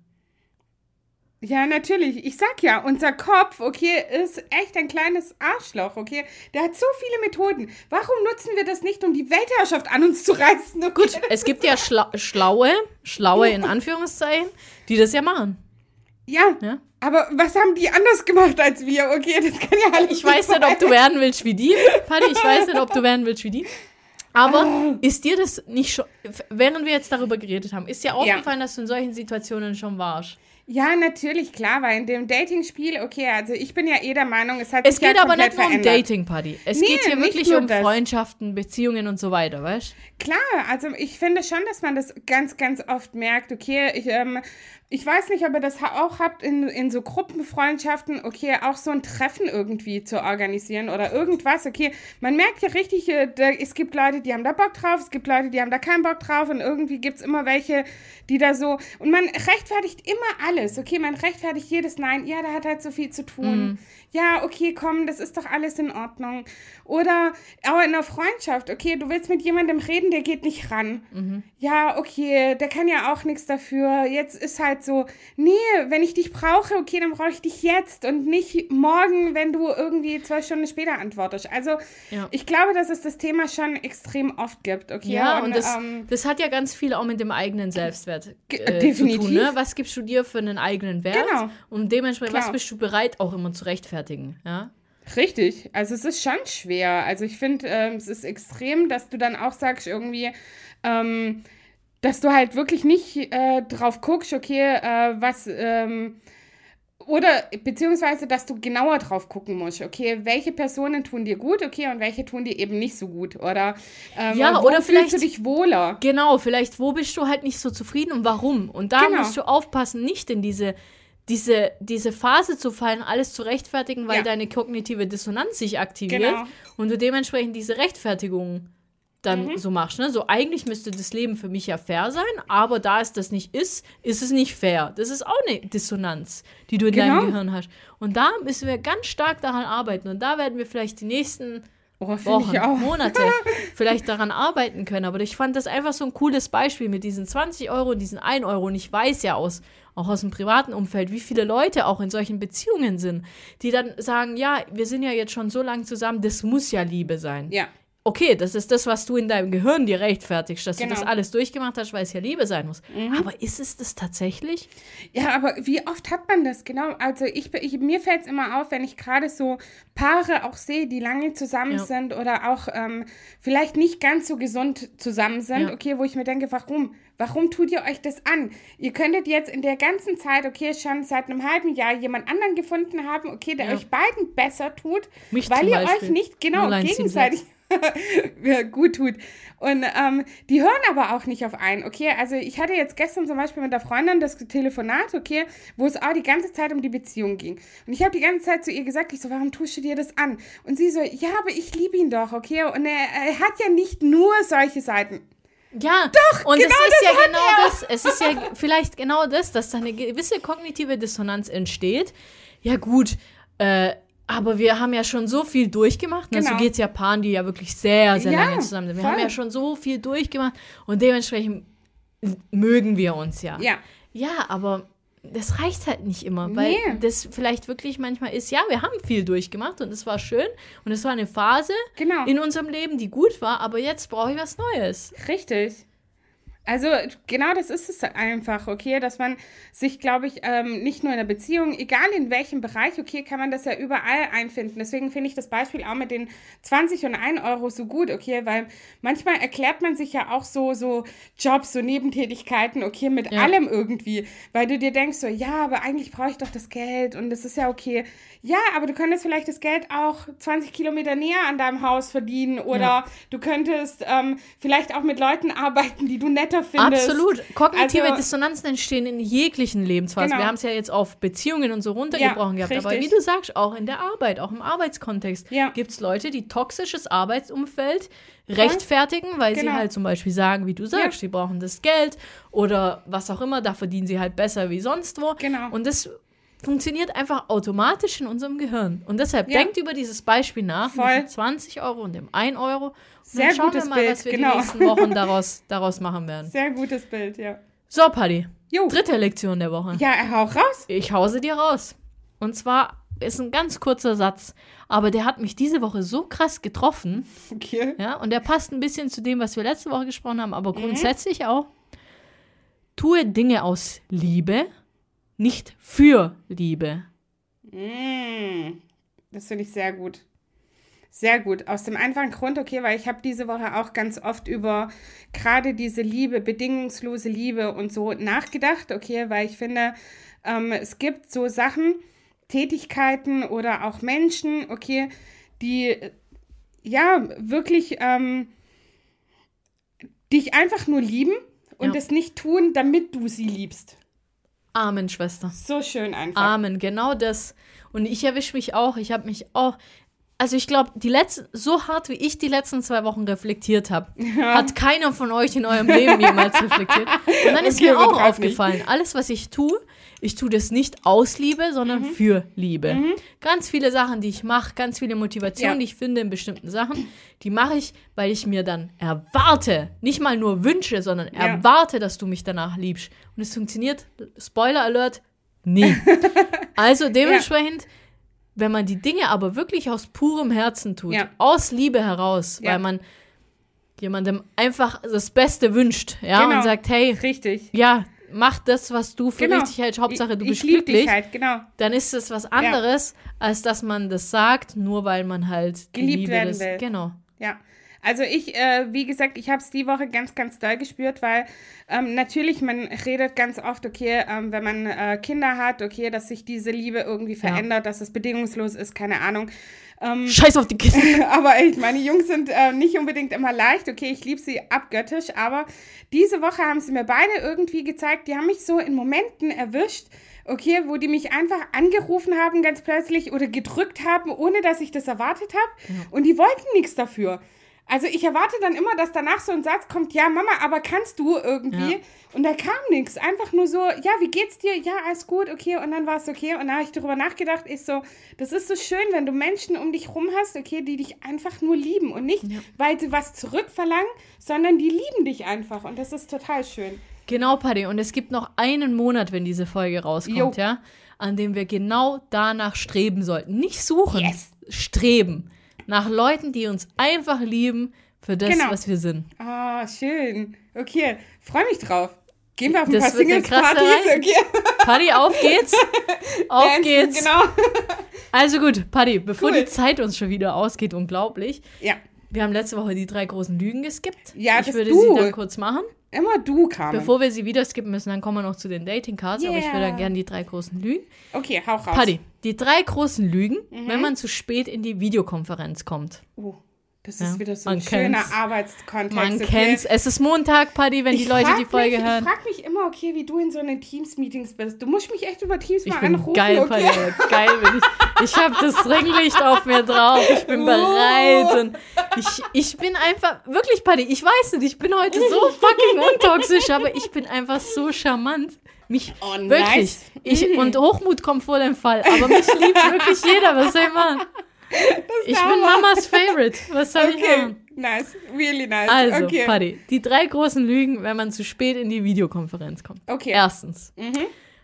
Ja, natürlich. Ich sag ja, unser Kopf, okay, ist echt ein kleines Arschloch, okay? Der hat so viele Methoden. Warum nutzen wir das nicht, um die Weltherrschaft an uns zu reißen? Okay? Gut, es gibt ja schla- schlaue, schlaue in Anführungszeichen, die das ja machen. Ja, ja, aber was haben die anders gemacht als wir? Okay, das kann ja alles Ich weiß nicht, ob du werden willst wie die, Paddy, ich weiß nicht, ob du werden willst wie die. Aber oh. ist dir das nicht schon, während wir jetzt darüber geredet haben, ist dir aufgefallen, ja. dass du in solchen Situationen schon warst? Ja, natürlich, klar, weil in dem Dating-Spiel, okay, also ich bin ja eh der Meinung, es hat es sich geht ja aber nicht nur um verändert. Dating-Party. Es nee, geht hier wirklich um das. Freundschaften, Beziehungen und so weiter, weißt du? Klar, also ich finde schon, dass man das ganz, ganz oft merkt, okay, ich, ähm, ich weiß nicht, ob ihr das auch habt in, in so Gruppenfreundschaften, okay, auch so ein Treffen irgendwie zu organisieren oder irgendwas, okay, man merkt ja richtig, da, es gibt Leute, die haben da Bock drauf, es gibt Leute, die haben da keinen Bock drauf und irgendwie gibt es immer welche, die da so, und man rechtfertigt immer alles. Okay, man rechtfertigt jedes Nein. Ja, der hat halt so viel zu tun. Mhm. Ja, okay, komm, das ist doch alles in Ordnung. Oder auch in einer Freundschaft. Okay, du willst mit jemandem reden, der geht nicht ran. Mhm. Ja, okay, der kann ja auch nichts dafür. Jetzt ist halt so, nee, wenn ich dich brauche, okay, dann brauche ich dich jetzt und nicht morgen, wenn du irgendwie zwei Stunden später antwortest. Also ja. ich glaube, dass es das Thema schon extrem oft gibt. Okay? Ja, und, und das, ähm, das hat ja ganz viel auch mit dem eigenen Selbstwert äh, definitiv. zu tun. Ne? Was gibst du dir für einen eigenen Wert? Genau. Und dementsprechend, Klar. was bist du bereit, auch immer zu rechtfertigen? Ja? Richtig. Also es ist schon schwer. Also ich finde, ähm, es ist extrem, dass du dann auch sagst irgendwie, ähm, dass du halt wirklich nicht äh, drauf guckst, okay, äh, was... Ähm, Oder beziehungsweise, dass du genauer drauf gucken musst, okay, welche Personen tun dir gut, okay, und welche tun dir eben nicht so gut. Oder ähm, ja, wo oder vielleicht, fühlst du dich wohler? Genau, vielleicht, wo bist du halt nicht so zufrieden und warum? Und da Genau. musst du aufpassen, nicht in diese, diese, diese Phase zu fallen, alles zu rechtfertigen, weil Ja. deine kognitive Dissonanz sich aktiviert Genau. und du dementsprechend diese Rechtfertigung dann Mhm. so machst. Ne? So, eigentlich müsste das Leben für mich ja fair sein, aber da es das nicht ist, ist es nicht fair. Das ist auch eine Dissonanz, die du in Genau. deinem Gehirn hast. Und da müssen wir ganz stark daran arbeiten. Und da werden wir vielleicht die nächsten Oh, finde Wochen, ich auch. Monate vielleicht daran arbeiten können. Aber ich fand das einfach so ein cooles Beispiel mit diesen zwanzig Euro und diesen ein Euro. Und ich weiß ja aus, auch aus dem privaten Umfeld, wie viele Leute auch in solchen Beziehungen sind, die dann sagen, ja, wir sind ja jetzt schon so lange zusammen, das muss ja Liebe sein. Ja. Okay, das ist das, was du in deinem Gehirn dir rechtfertigst, dass Genau. du das alles durchgemacht hast, weil es ja Liebe sein muss. Mhm. Aber ist es das tatsächlich? Ja, aber wie oft hat man das? Genau, also ich, ich mir fällt es immer auf, wenn ich gerade so Paare auch sehe, die lange zusammen Ja. sind oder auch ähm, vielleicht nicht ganz so gesund zusammen sind, Ja. okay, wo ich mir denke, warum? Warum tut ihr euch das an? Ihr könntet jetzt in der ganzen Zeit, okay, schon seit einem halben Jahr jemand anderen gefunden haben, okay, der Ja. euch beiden besser tut, Mich weil zum ihr Beispiel. euch nicht genau Null eins sieben gegenseitig ja, gut tut. Und ähm, die hören aber auch nicht auf einen, okay? Also ich hatte jetzt gestern zum Beispiel mit der Freundin das Telefonat, okay, wo es auch die ganze Zeit um die Beziehung ging. Und ich habe die ganze Zeit zu ihr gesagt, ich so, warum tust du dir das an? Und sie so, ja, aber ich liebe ihn doch, okay? Und er, er hat ja nicht nur solche Seiten. Ja, Doch, und genau es ist das ja hat genau er. das, es ist ja vielleicht genau das, dass da eine gewisse kognitive Dissonanz entsteht. Ja gut, äh, aber wir haben ja schon so viel durchgemacht. Ne? Genau. So geht es ja Paaren, die ja wirklich sehr, sehr Ja, lange zusammen sind. Wir voll. haben ja schon so viel durchgemacht und dementsprechend mögen wir uns ja. Ja. Ja, aber das reicht halt nicht immer, weil Nee. das vielleicht wirklich manchmal ist, ja, wir haben viel durchgemacht und es war schön und es war eine Phase Genau. in unserem Leben, die gut war, aber jetzt brauche ich was Neues. Richtig. Also genau das ist es einfach, okay, dass man sich, glaube ich, ähm, nicht nur in der Beziehung, egal in welchem Bereich, okay, kann man das ja überall einfinden. Deswegen finde ich das Beispiel auch mit den zwanzig und ein Euro so gut, okay, weil manchmal erklärt man sich ja auch so, so Jobs, so Nebentätigkeiten, okay, mit Ja. allem irgendwie, weil du dir denkst so, ja, aber eigentlich brauche ich doch das Geld und das ist ja okay. Ja, aber du könntest vielleicht das Geld auch zwanzig Kilometer näher an deinem Haus verdienen oder Ja. du könntest ähm, vielleicht auch mit Leuten arbeiten, die du netter findest. Absolut. Kognitive Also- Dissonanzen entstehen in jeglichen Lebensphasen. Genau. Wir haben es ja jetzt auf Beziehungen und so runtergebrochen Ja, gehabt. Aber richtig. wie du sagst, auch in der Arbeit, auch im Arbeitskontext, Ja. gibt es Leute, die toxisches Arbeitsumfeld rechtfertigen, weil Genau. sie halt zum Beispiel sagen, wie du sagst, Ja. sie brauchen das Geld oder was auch immer, da verdienen sie halt besser wie sonst wo. Genau. Und das funktioniert einfach automatisch in unserem Gehirn. Und deshalb Ja. denkt über dieses Beispiel nach Voll. mit den zwanzig Euro und dem ein Euro. Und Sehr dann schauen gutes wir mal, Bild, was wir genau. die nächsten Wochen daraus, daraus machen werden. Sehr gutes Bild, ja. So, Paddy. Jo. Dritte Lektion der Woche. Ja, hau raus. Ich hause dir raus. Und zwar ist ein ganz kurzer Satz, aber der hat mich diese Woche so krass getroffen. Okay. Ja, und der passt ein bisschen zu dem, was wir letzte Woche gesprochen haben, aber grundsätzlich auch. Tue Dinge aus Liebe, nicht für Liebe. Mm, das finde ich sehr gut. Sehr gut. Aus dem einfachen Grund, okay, weil ich habe diese Woche auch ganz oft über gerade diese Liebe, bedingungslose Liebe und so nachgedacht, okay, weil ich finde, ähm, es gibt so Sachen, Tätigkeiten oder auch Menschen, okay, die äh, ja wirklich ähm, dich einfach nur lieben und Ja. es nicht tun, damit du sie liebst. Amen, Schwester. So schön einfach. Amen, genau das. Und ich erwische mich auch, ich habe mich auch also ich glaube, die letzten, so hart wie ich die letzten zwei Wochen reflektiert habe, ja. hat keiner von euch in eurem Leben jemals reflektiert. Und dann ist okay, mir auch aufgefallen, nicht. alles, was ich tue, ich tue das nicht aus Liebe, sondern mhm. für Liebe. Mhm. Ganz viele Sachen, die ich mache, ganz viele Motivationen, ja. die ich finde in bestimmten Sachen, die mache ich, weil ich mir dann erwarte, nicht mal nur wünsche, sondern ja. erwarte, dass du mich danach liebst. Und es funktioniert, Spoiler Alert, nie. Also dementsprechend, ja. wenn man die Dinge aber wirklich aus purem Herzen tut, ja. aus Liebe heraus, ja. weil man jemandem einfach das Beste wünscht, ja, genau. und sagt, hey, richtig. ja, mach das, was du für genau. richtig hältst, Hauptsache du ich, bist ich glücklich, dich halt, genau. dann ist es was anderes, ja. als dass man das sagt, nur weil man halt geliebt Liebe werden des, will. Genau. Ja. Also ich, äh, wie gesagt, ich habe es die Woche ganz, ganz doll gespürt, weil ähm, natürlich, man redet ganz oft, okay, ähm, wenn man äh, Kinder hat, okay, dass sich diese Liebe irgendwie verändert, ja. dass es bedingungslos ist, keine Ahnung. Ähm, Scheiß auf die Kinder. Aber echt, meine Jungs sind äh, nicht unbedingt immer leicht, okay, ich liebe sie abgöttisch, aber diese Woche haben sie mir beide irgendwie gezeigt, die haben mich so in Momenten erwischt, okay, wo die mich einfach angerufen haben ganz plötzlich oder gedrückt haben, ohne dass ich das erwartet habe ja. und die wollten nichts dafür. Also ich erwarte dann immer, dass danach so ein Satz kommt, ja Mama, aber kannst du irgendwie? Ja. Und da kam nichts, einfach nur so, ja, wie geht's dir? Ja, alles gut, okay, und dann war es okay. Und dann habe ich darüber nachgedacht, ich so, das ist so schön, wenn du Menschen um dich rum hast, okay, die dich einfach nur lieben und nicht, ja. weil sie was zurückverlangen, sondern die lieben dich einfach und das ist total schön. Genau, Paddy, und es gibt noch einen Monat, wenn diese Folge rauskommt, jo. ja, an dem wir genau danach streben sollten. Nicht suchen, yes. streben. Nach Leuten, die uns einfach lieben für das, genau. was wir sind. Ah, oh, schön. Okay, freue mich drauf. Gehen wir auf ein das paar Singles-Partys. Okay. Paddy, auf geht's. Auf Dancen, geht's. Genau. Also gut, Paddy, bevor cool. die Zeit uns schon wieder ausgeht, unglaublich. Ja. Wir haben letzte Woche die drei großen Lügen geskippt. Ja, ich das würde du. sie dann kurz machen. Immer du, Carmen. Bevor wir sie wieder skippen müssen, dann kommen wir noch zu den Dating-Cards. Yeah. Aber ich würde dann gerne die drei großen Lügen. Okay, hau raus. Paddy, die drei großen Lügen, mhm. wenn man zu spät in die Videokonferenz kommt. Oh, das ist ja, wieder so ein schöner kennt's. Arbeitskontext. Man okay. kennt's. Es ist Montag, Paddy, wenn ich die Leute die Folge mich, hören. Ich frage mich immer, okay, wie du in so einen Teams-Meetings bist. Du musst mich echt über Teams ich mal bin anrufen. Geil, okay? Paddy, geil bin ich. Ich habe das Ringlicht auf mir drauf. Ich bin bereit. Und ich, ich bin einfach, wirklich, Paddy, ich weiß nicht, ich bin heute so fucking untoxisch, aber ich bin einfach so charmant. Mich, oh, wirklich. Nice. Ich, und Hochmut kommt vor dem Fall. Aber mich liebt wirklich jeder. Was soll ich machen? Ich bin Mamas Favorite. Was soll okay. ich machen? Nice, really nice. Also, okay. Paddy, die drei großen Lügen, wenn man zu spät in die Videokonferenz kommt. Okay. Erstens, mhm.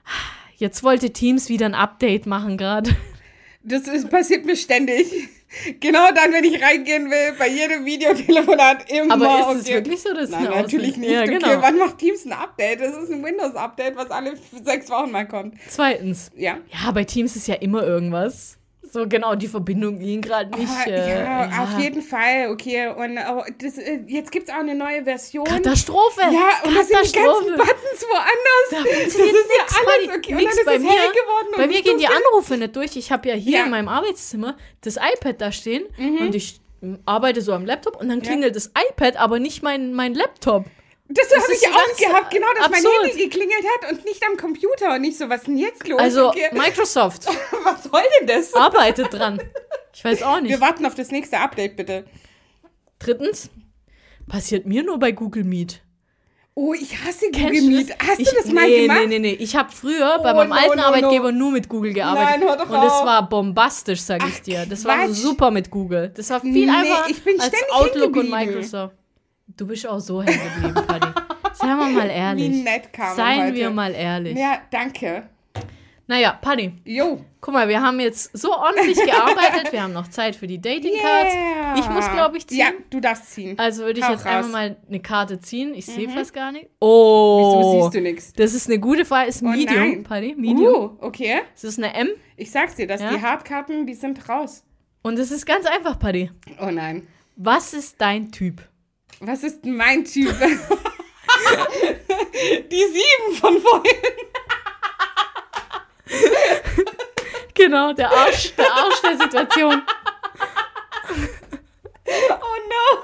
jetzt wollte Teams wieder ein Update machen gerade. Das ist, passiert mir ständig. Genau dann, wenn ich reingehen will, bei jedem Videotelefonat immer. Aber ist okay. es wirklich so? Das Nein, ist eine natürlich Aussicht. nicht. Ja, okay, genau. wann macht Teams ein Update? Das ist ein Windows-Update, was alle sechs Wochen mal kommt. Zweitens. Ja. Ja, bei Teams ist ja immer irgendwas. So genau, die Verbindung ging gerade nicht. Oh, äh, ja, ja, auf jeden Fall, okay. Und oh, das, äh, jetzt gibt es auch eine neue Version. Katastrophe! Ja, und das sind die ganzen Buttons woanders. Da das ist ja alles, okay. Und dann ist bei es mir, hell geworden. Bei und mir gehen die Anrufe nicht durch. Ich habe ja hier ja. in meinem Arbeitszimmer das iPad da stehen mhm. und ich arbeite so am Laptop und dann klingelt ja. das iPad, aber nicht mein, mein Laptop. Das, das habe ich so auch gehabt, genau, dass absurd. mein Handy geklingelt hat und nicht am Computer und nicht so, was ist denn jetzt los? Also, okay. Microsoft. Was soll denn das? Arbeitet dran. Ich weiß auch nicht. Wir warten auf das nächste Update, bitte. Drittens, passiert mir nur bei Google Meet. Oh, ich hasse Google Kennst Meet. Das? Hast ich, du das mal nee, gemacht? Nee, nee, nee. Ich habe früher oh, bei meinem no, alten no, Arbeitgeber no. nur mit Google gearbeitet. Nein, hör doch und das auf. war bombastisch, sag ich Ach, dir. Das Quatsch. war super mit Google. Das war viel nee, einfacher ich bin als ständig Outlook und hingeblieben. Microsoft. Du bist auch so hängen geblieben, Paddy. Seien wir mal ehrlich. Wie nett kam Seien heute. wir mal ehrlich. Ja, danke. Naja, Paddy. Jo. Guck mal, wir haben jetzt so ordentlich gearbeitet. Wir haben noch Zeit für die Dating-Cards. Yeah. Ich muss, glaube ich, ziehen. Ja, du darfst ziehen. Also würde ich Hau jetzt raus. einmal mal eine Karte ziehen. Ich sehe Mhm. fast gar nicht. Oh. Wieso siehst du nichts? Das ist eine gute Frage. Ist Oh, Medium, nein. Paddy. Medium. Uh, okay. Das ist eine M. Ich sag's dir, dass Ja? die Hardkarten, die sind raus. Und es ist ganz einfach, Paddy. Oh nein. Was ist dein Typ? Was ist denn mein Typ? Die sieben von vorhin. Genau, der Arsch, der Arsch der Situation. Oh no.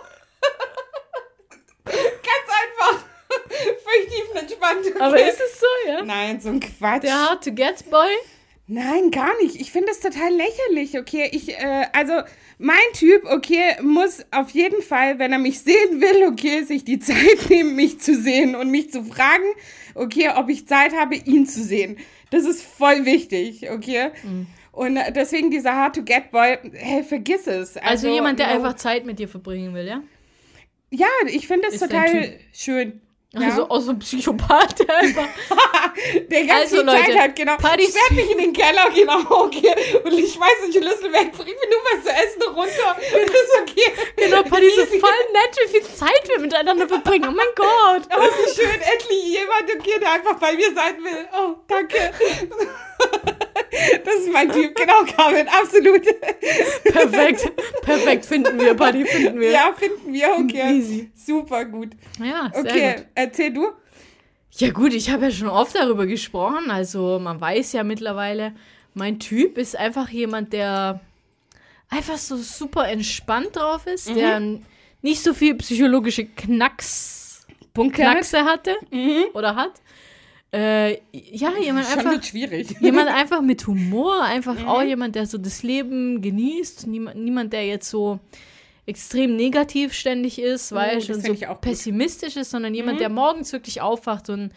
Ganz einfach. Völlig tiefenentspannt. Okay. Aber ist es so, ja? Nein, so ein Quatsch. Der Hard-to-Get-Boy? Nein, gar nicht. Ich finde es total lächerlich, okay? Ich, äh, also mein Typ, okay, muss auf jeden Fall, wenn er mich sehen will, okay, sich die Zeit nehmen, mich zu sehen und mich zu fragen, okay, ob ich Zeit habe, ihn zu sehen. Das ist voll wichtig, okay? Mhm. Und deswegen dieser Hard-to-Get-Boy, hey, vergiss es. Also, also jemand, der no. einfach Zeit mit dir verbringen will, ja? Ja, ich finde das ist total schön. Ja. Also auch so ein Psychopath, der einfach der ganz also, viel Leute, Zeit hat, genau. Partys. Ich sperre mich in den Keller, genau, okay. Und ich schmeiß den Schlüssel weg, bring mir nur was zu essen runter. Das ist okay. Genau, Party ist so voll nett, wie viel Zeit wir miteinander verbringen. Oh mein Gott. Oh, wie schön, endlich jemand, okay, der einfach bei mir sein will. Oh, danke. Das ist mein Typ, genau, Carmen, absolut. Perfekt, perfekt, finden wir, Party, finden wir. Ja, finden wir, okay. Easy. Super gut. Ja, sehr okay, gut. Erzähl du. Ja gut, ich habe ja schon oft darüber gesprochen, also man weiß ja mittlerweile, mein Typ ist einfach jemand, der einfach so super entspannt drauf ist, mhm. der nicht so viel psychologische Knacks, Knackse hatte mhm. oder hat. Äh, ja, jemand Schon einfach, wird schwierig. jemand einfach mit Humor, einfach mhm. auch jemand, der so das Leben genießt, niemand, niemand der jetzt so extrem negativ ständig ist, oh, weißt du, und so pessimistisch ist, sondern jemand, mhm. der morgens wirklich aufwacht und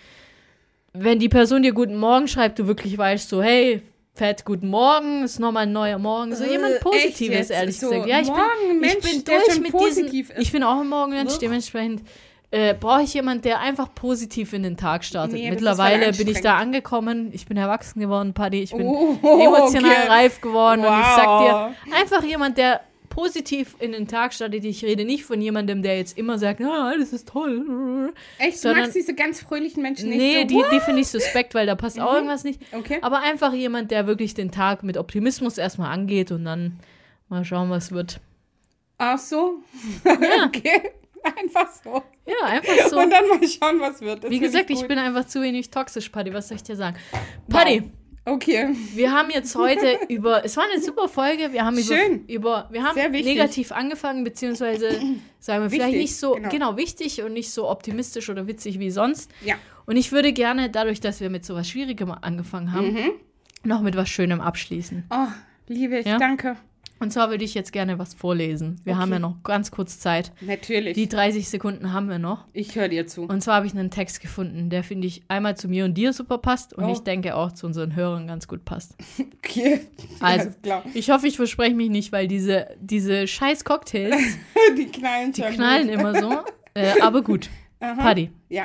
wenn die Person dir guten Morgen schreibt, du wirklich weißt so, hey, fett, guten Morgen, ist nochmal ein neuer Morgen, so jemand äh, Positives, ehrlich so, gesagt. Ja, ich morgen, bin, Mensch, ich bin der durch schon mit positiv diesen, ist. ich bin auch ein Morgenmensch, oh. dementsprechend Äh, brauche ich jemanden, der einfach positiv in den Tag startet. Nee, Mittlerweile bin ich da angekommen. Ich bin erwachsen geworden, Paddy. Ich bin oh, emotional okay. reif geworden. Wow. Und ich sag dir, einfach jemand, der positiv in den Tag startet. Ich rede nicht von jemandem, der jetzt immer sagt, ah, das ist toll. Echt? Du Sondern, magst diese ganz fröhlichen Menschen nicht? Nee, so, die, die finde ich suspekt, weil da passt mhm. auch irgendwas nicht. Okay. Aber einfach jemand, der wirklich den Tag mit Optimismus erstmal angeht und dann mal schauen, was wird. Ach so? Ja. Okay. Einfach so. Ja, einfach so. Und dann mal schauen, was wird. Das Wie gesagt, ich, ich bin einfach zu wenig toxisch, Paddy. Was soll ich dir sagen? Paddy. Wow. Okay. Wir haben jetzt heute über, es war eine super Folge, wir haben Schön. über, über wir haben negativ angefangen, beziehungsweise sagen wir vielleicht wichtig, nicht so, genau. genau, wichtig und nicht so optimistisch oder witzig wie sonst. Ja. Und ich würde gerne, dadurch, dass wir mit so was Schwierigem angefangen haben, mhm. noch mit was Schönem abschließen. Oh, liebe ich, ja? danke. Und zwar würde ich jetzt gerne was vorlesen. Wir okay. haben ja noch ganz kurz Zeit. Natürlich. Die dreißig Sekunden haben wir noch. Ich höre dir zu. Und zwar habe ich einen Text gefunden, der, finde ich, einmal zu mir und dir super passt und oh. ich denke auch zu unseren Hörern ganz gut passt. Okay. Also, klar. Ich hoffe, ich verspreche mich nicht, weil diese, diese scheiß Cocktails, die knallen, die knallen immer so. Äh, aber gut. Aha. Paddy. Ja.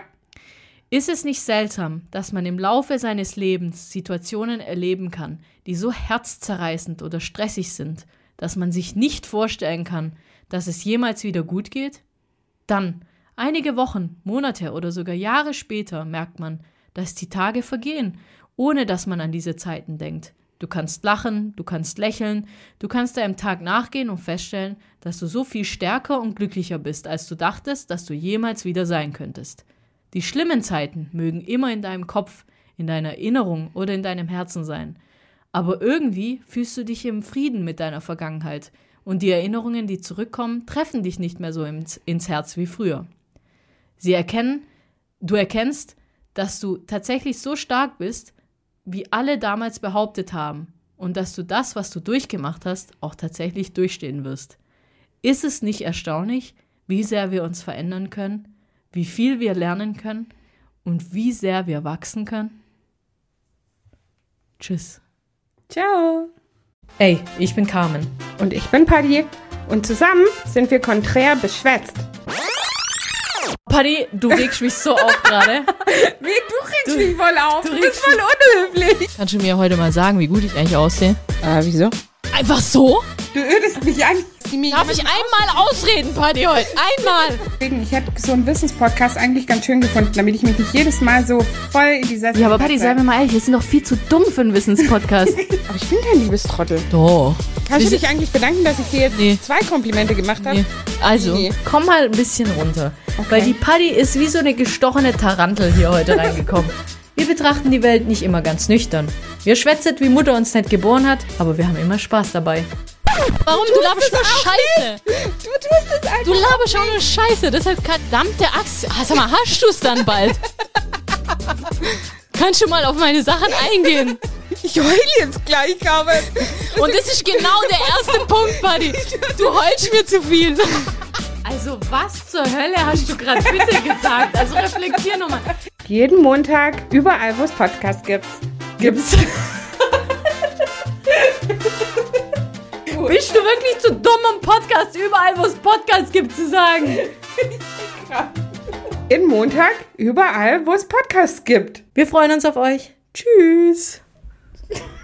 Ist es nicht seltsam, dass man im Laufe seines Lebens Situationen erleben kann, die so herzzerreißend oder stressig sind, dass man sich nicht vorstellen kann, dass es jemals wieder gut geht? Dann, einige Wochen, Monate oder sogar Jahre später, merkt man, dass die Tage vergehen, ohne dass man an diese Zeiten denkt. Du kannst lachen, du kannst lächeln, du kannst deinem Tag nachgehen und feststellen, dass du so viel stärker und glücklicher bist, als du dachtest, dass du jemals wieder sein könntest. Die schlimmen Zeiten mögen immer in deinem Kopf, in deiner Erinnerung oder in deinem Herzen sein. Aber irgendwie fühlst du dich im Frieden mit deiner Vergangenheit und die Erinnerungen, die zurückkommen, treffen dich nicht mehr so ins, ins Herz wie früher. Sie erkennen, du erkennst, dass du tatsächlich so stark bist, wie alle damals behauptet haben und dass du das, was du durchgemacht hast, auch tatsächlich durchstehen wirst. Ist es nicht erstaunlich, wie sehr wir uns verändern können, wie viel wir lernen können und wie sehr wir wachsen können? Tschüss. Ciao. Hey, ich bin Carmen. Und ich bin Paddy. Und zusammen sind wir konträr beschwätzt. Paddy, du regst mich so auf gerade. Wie, du regst du, mich voll auf. Du, du bist voll unhöflich. Kannst du mir heute mal sagen, wie gut ich eigentlich aussehe? Äh, wieso? Einfach so? Du ödest mich an. Darf ich einmal ausreden, Paddy, heute? Einmal! Ich hätte so einen Wissenspodcast eigentlich ganz schön gefunden, damit ich mich nicht jedes Mal so voll in die Sessel... Ja, aber Paddy, sei mir mal ehrlich, wir sind doch viel zu dumm für einen Wissenspodcast. Aber ich bin kein Liebestrottel. Doch. Kannst du dich eigentlich bedanken, dass ich dir jetzt nee. zwei Komplimente gemacht habe? Nee. Also, nee. komm mal ein bisschen runter. Okay. Weil die Paddy ist wie so eine gestochene Tarantel hier heute reingekommen. Wir betrachten die Welt nicht immer ganz nüchtern. Wir schwätzen, wie Mutter uns nicht geboren hat, aber wir haben immer Spaß dabei. Warum? Du, du laberst nur Scheiße. Nicht. Du tust es einfach. Du laberst auch nur Scheiße. Deshalb verdammte Axt. Ah, sag mal, hast du es dann bald? Kannst du mal auf meine Sachen eingehen? Ich heule jetzt gleich, aber... Und das ist genau der erste Punkt, Buddy. Du heulst mir zu viel. Also was zur Hölle hast du gerade bitte gesagt? Also reflektier nochmal. Jeden Montag, überall, wo es Podcasts gibt. Gibt's. Bist du wirklich zu dumm, um Podcast überall, wo es Podcasts gibt, zu sagen? Jeden Montag, überall, wo es Podcasts gibt. Wir freuen uns auf euch. Tschüss.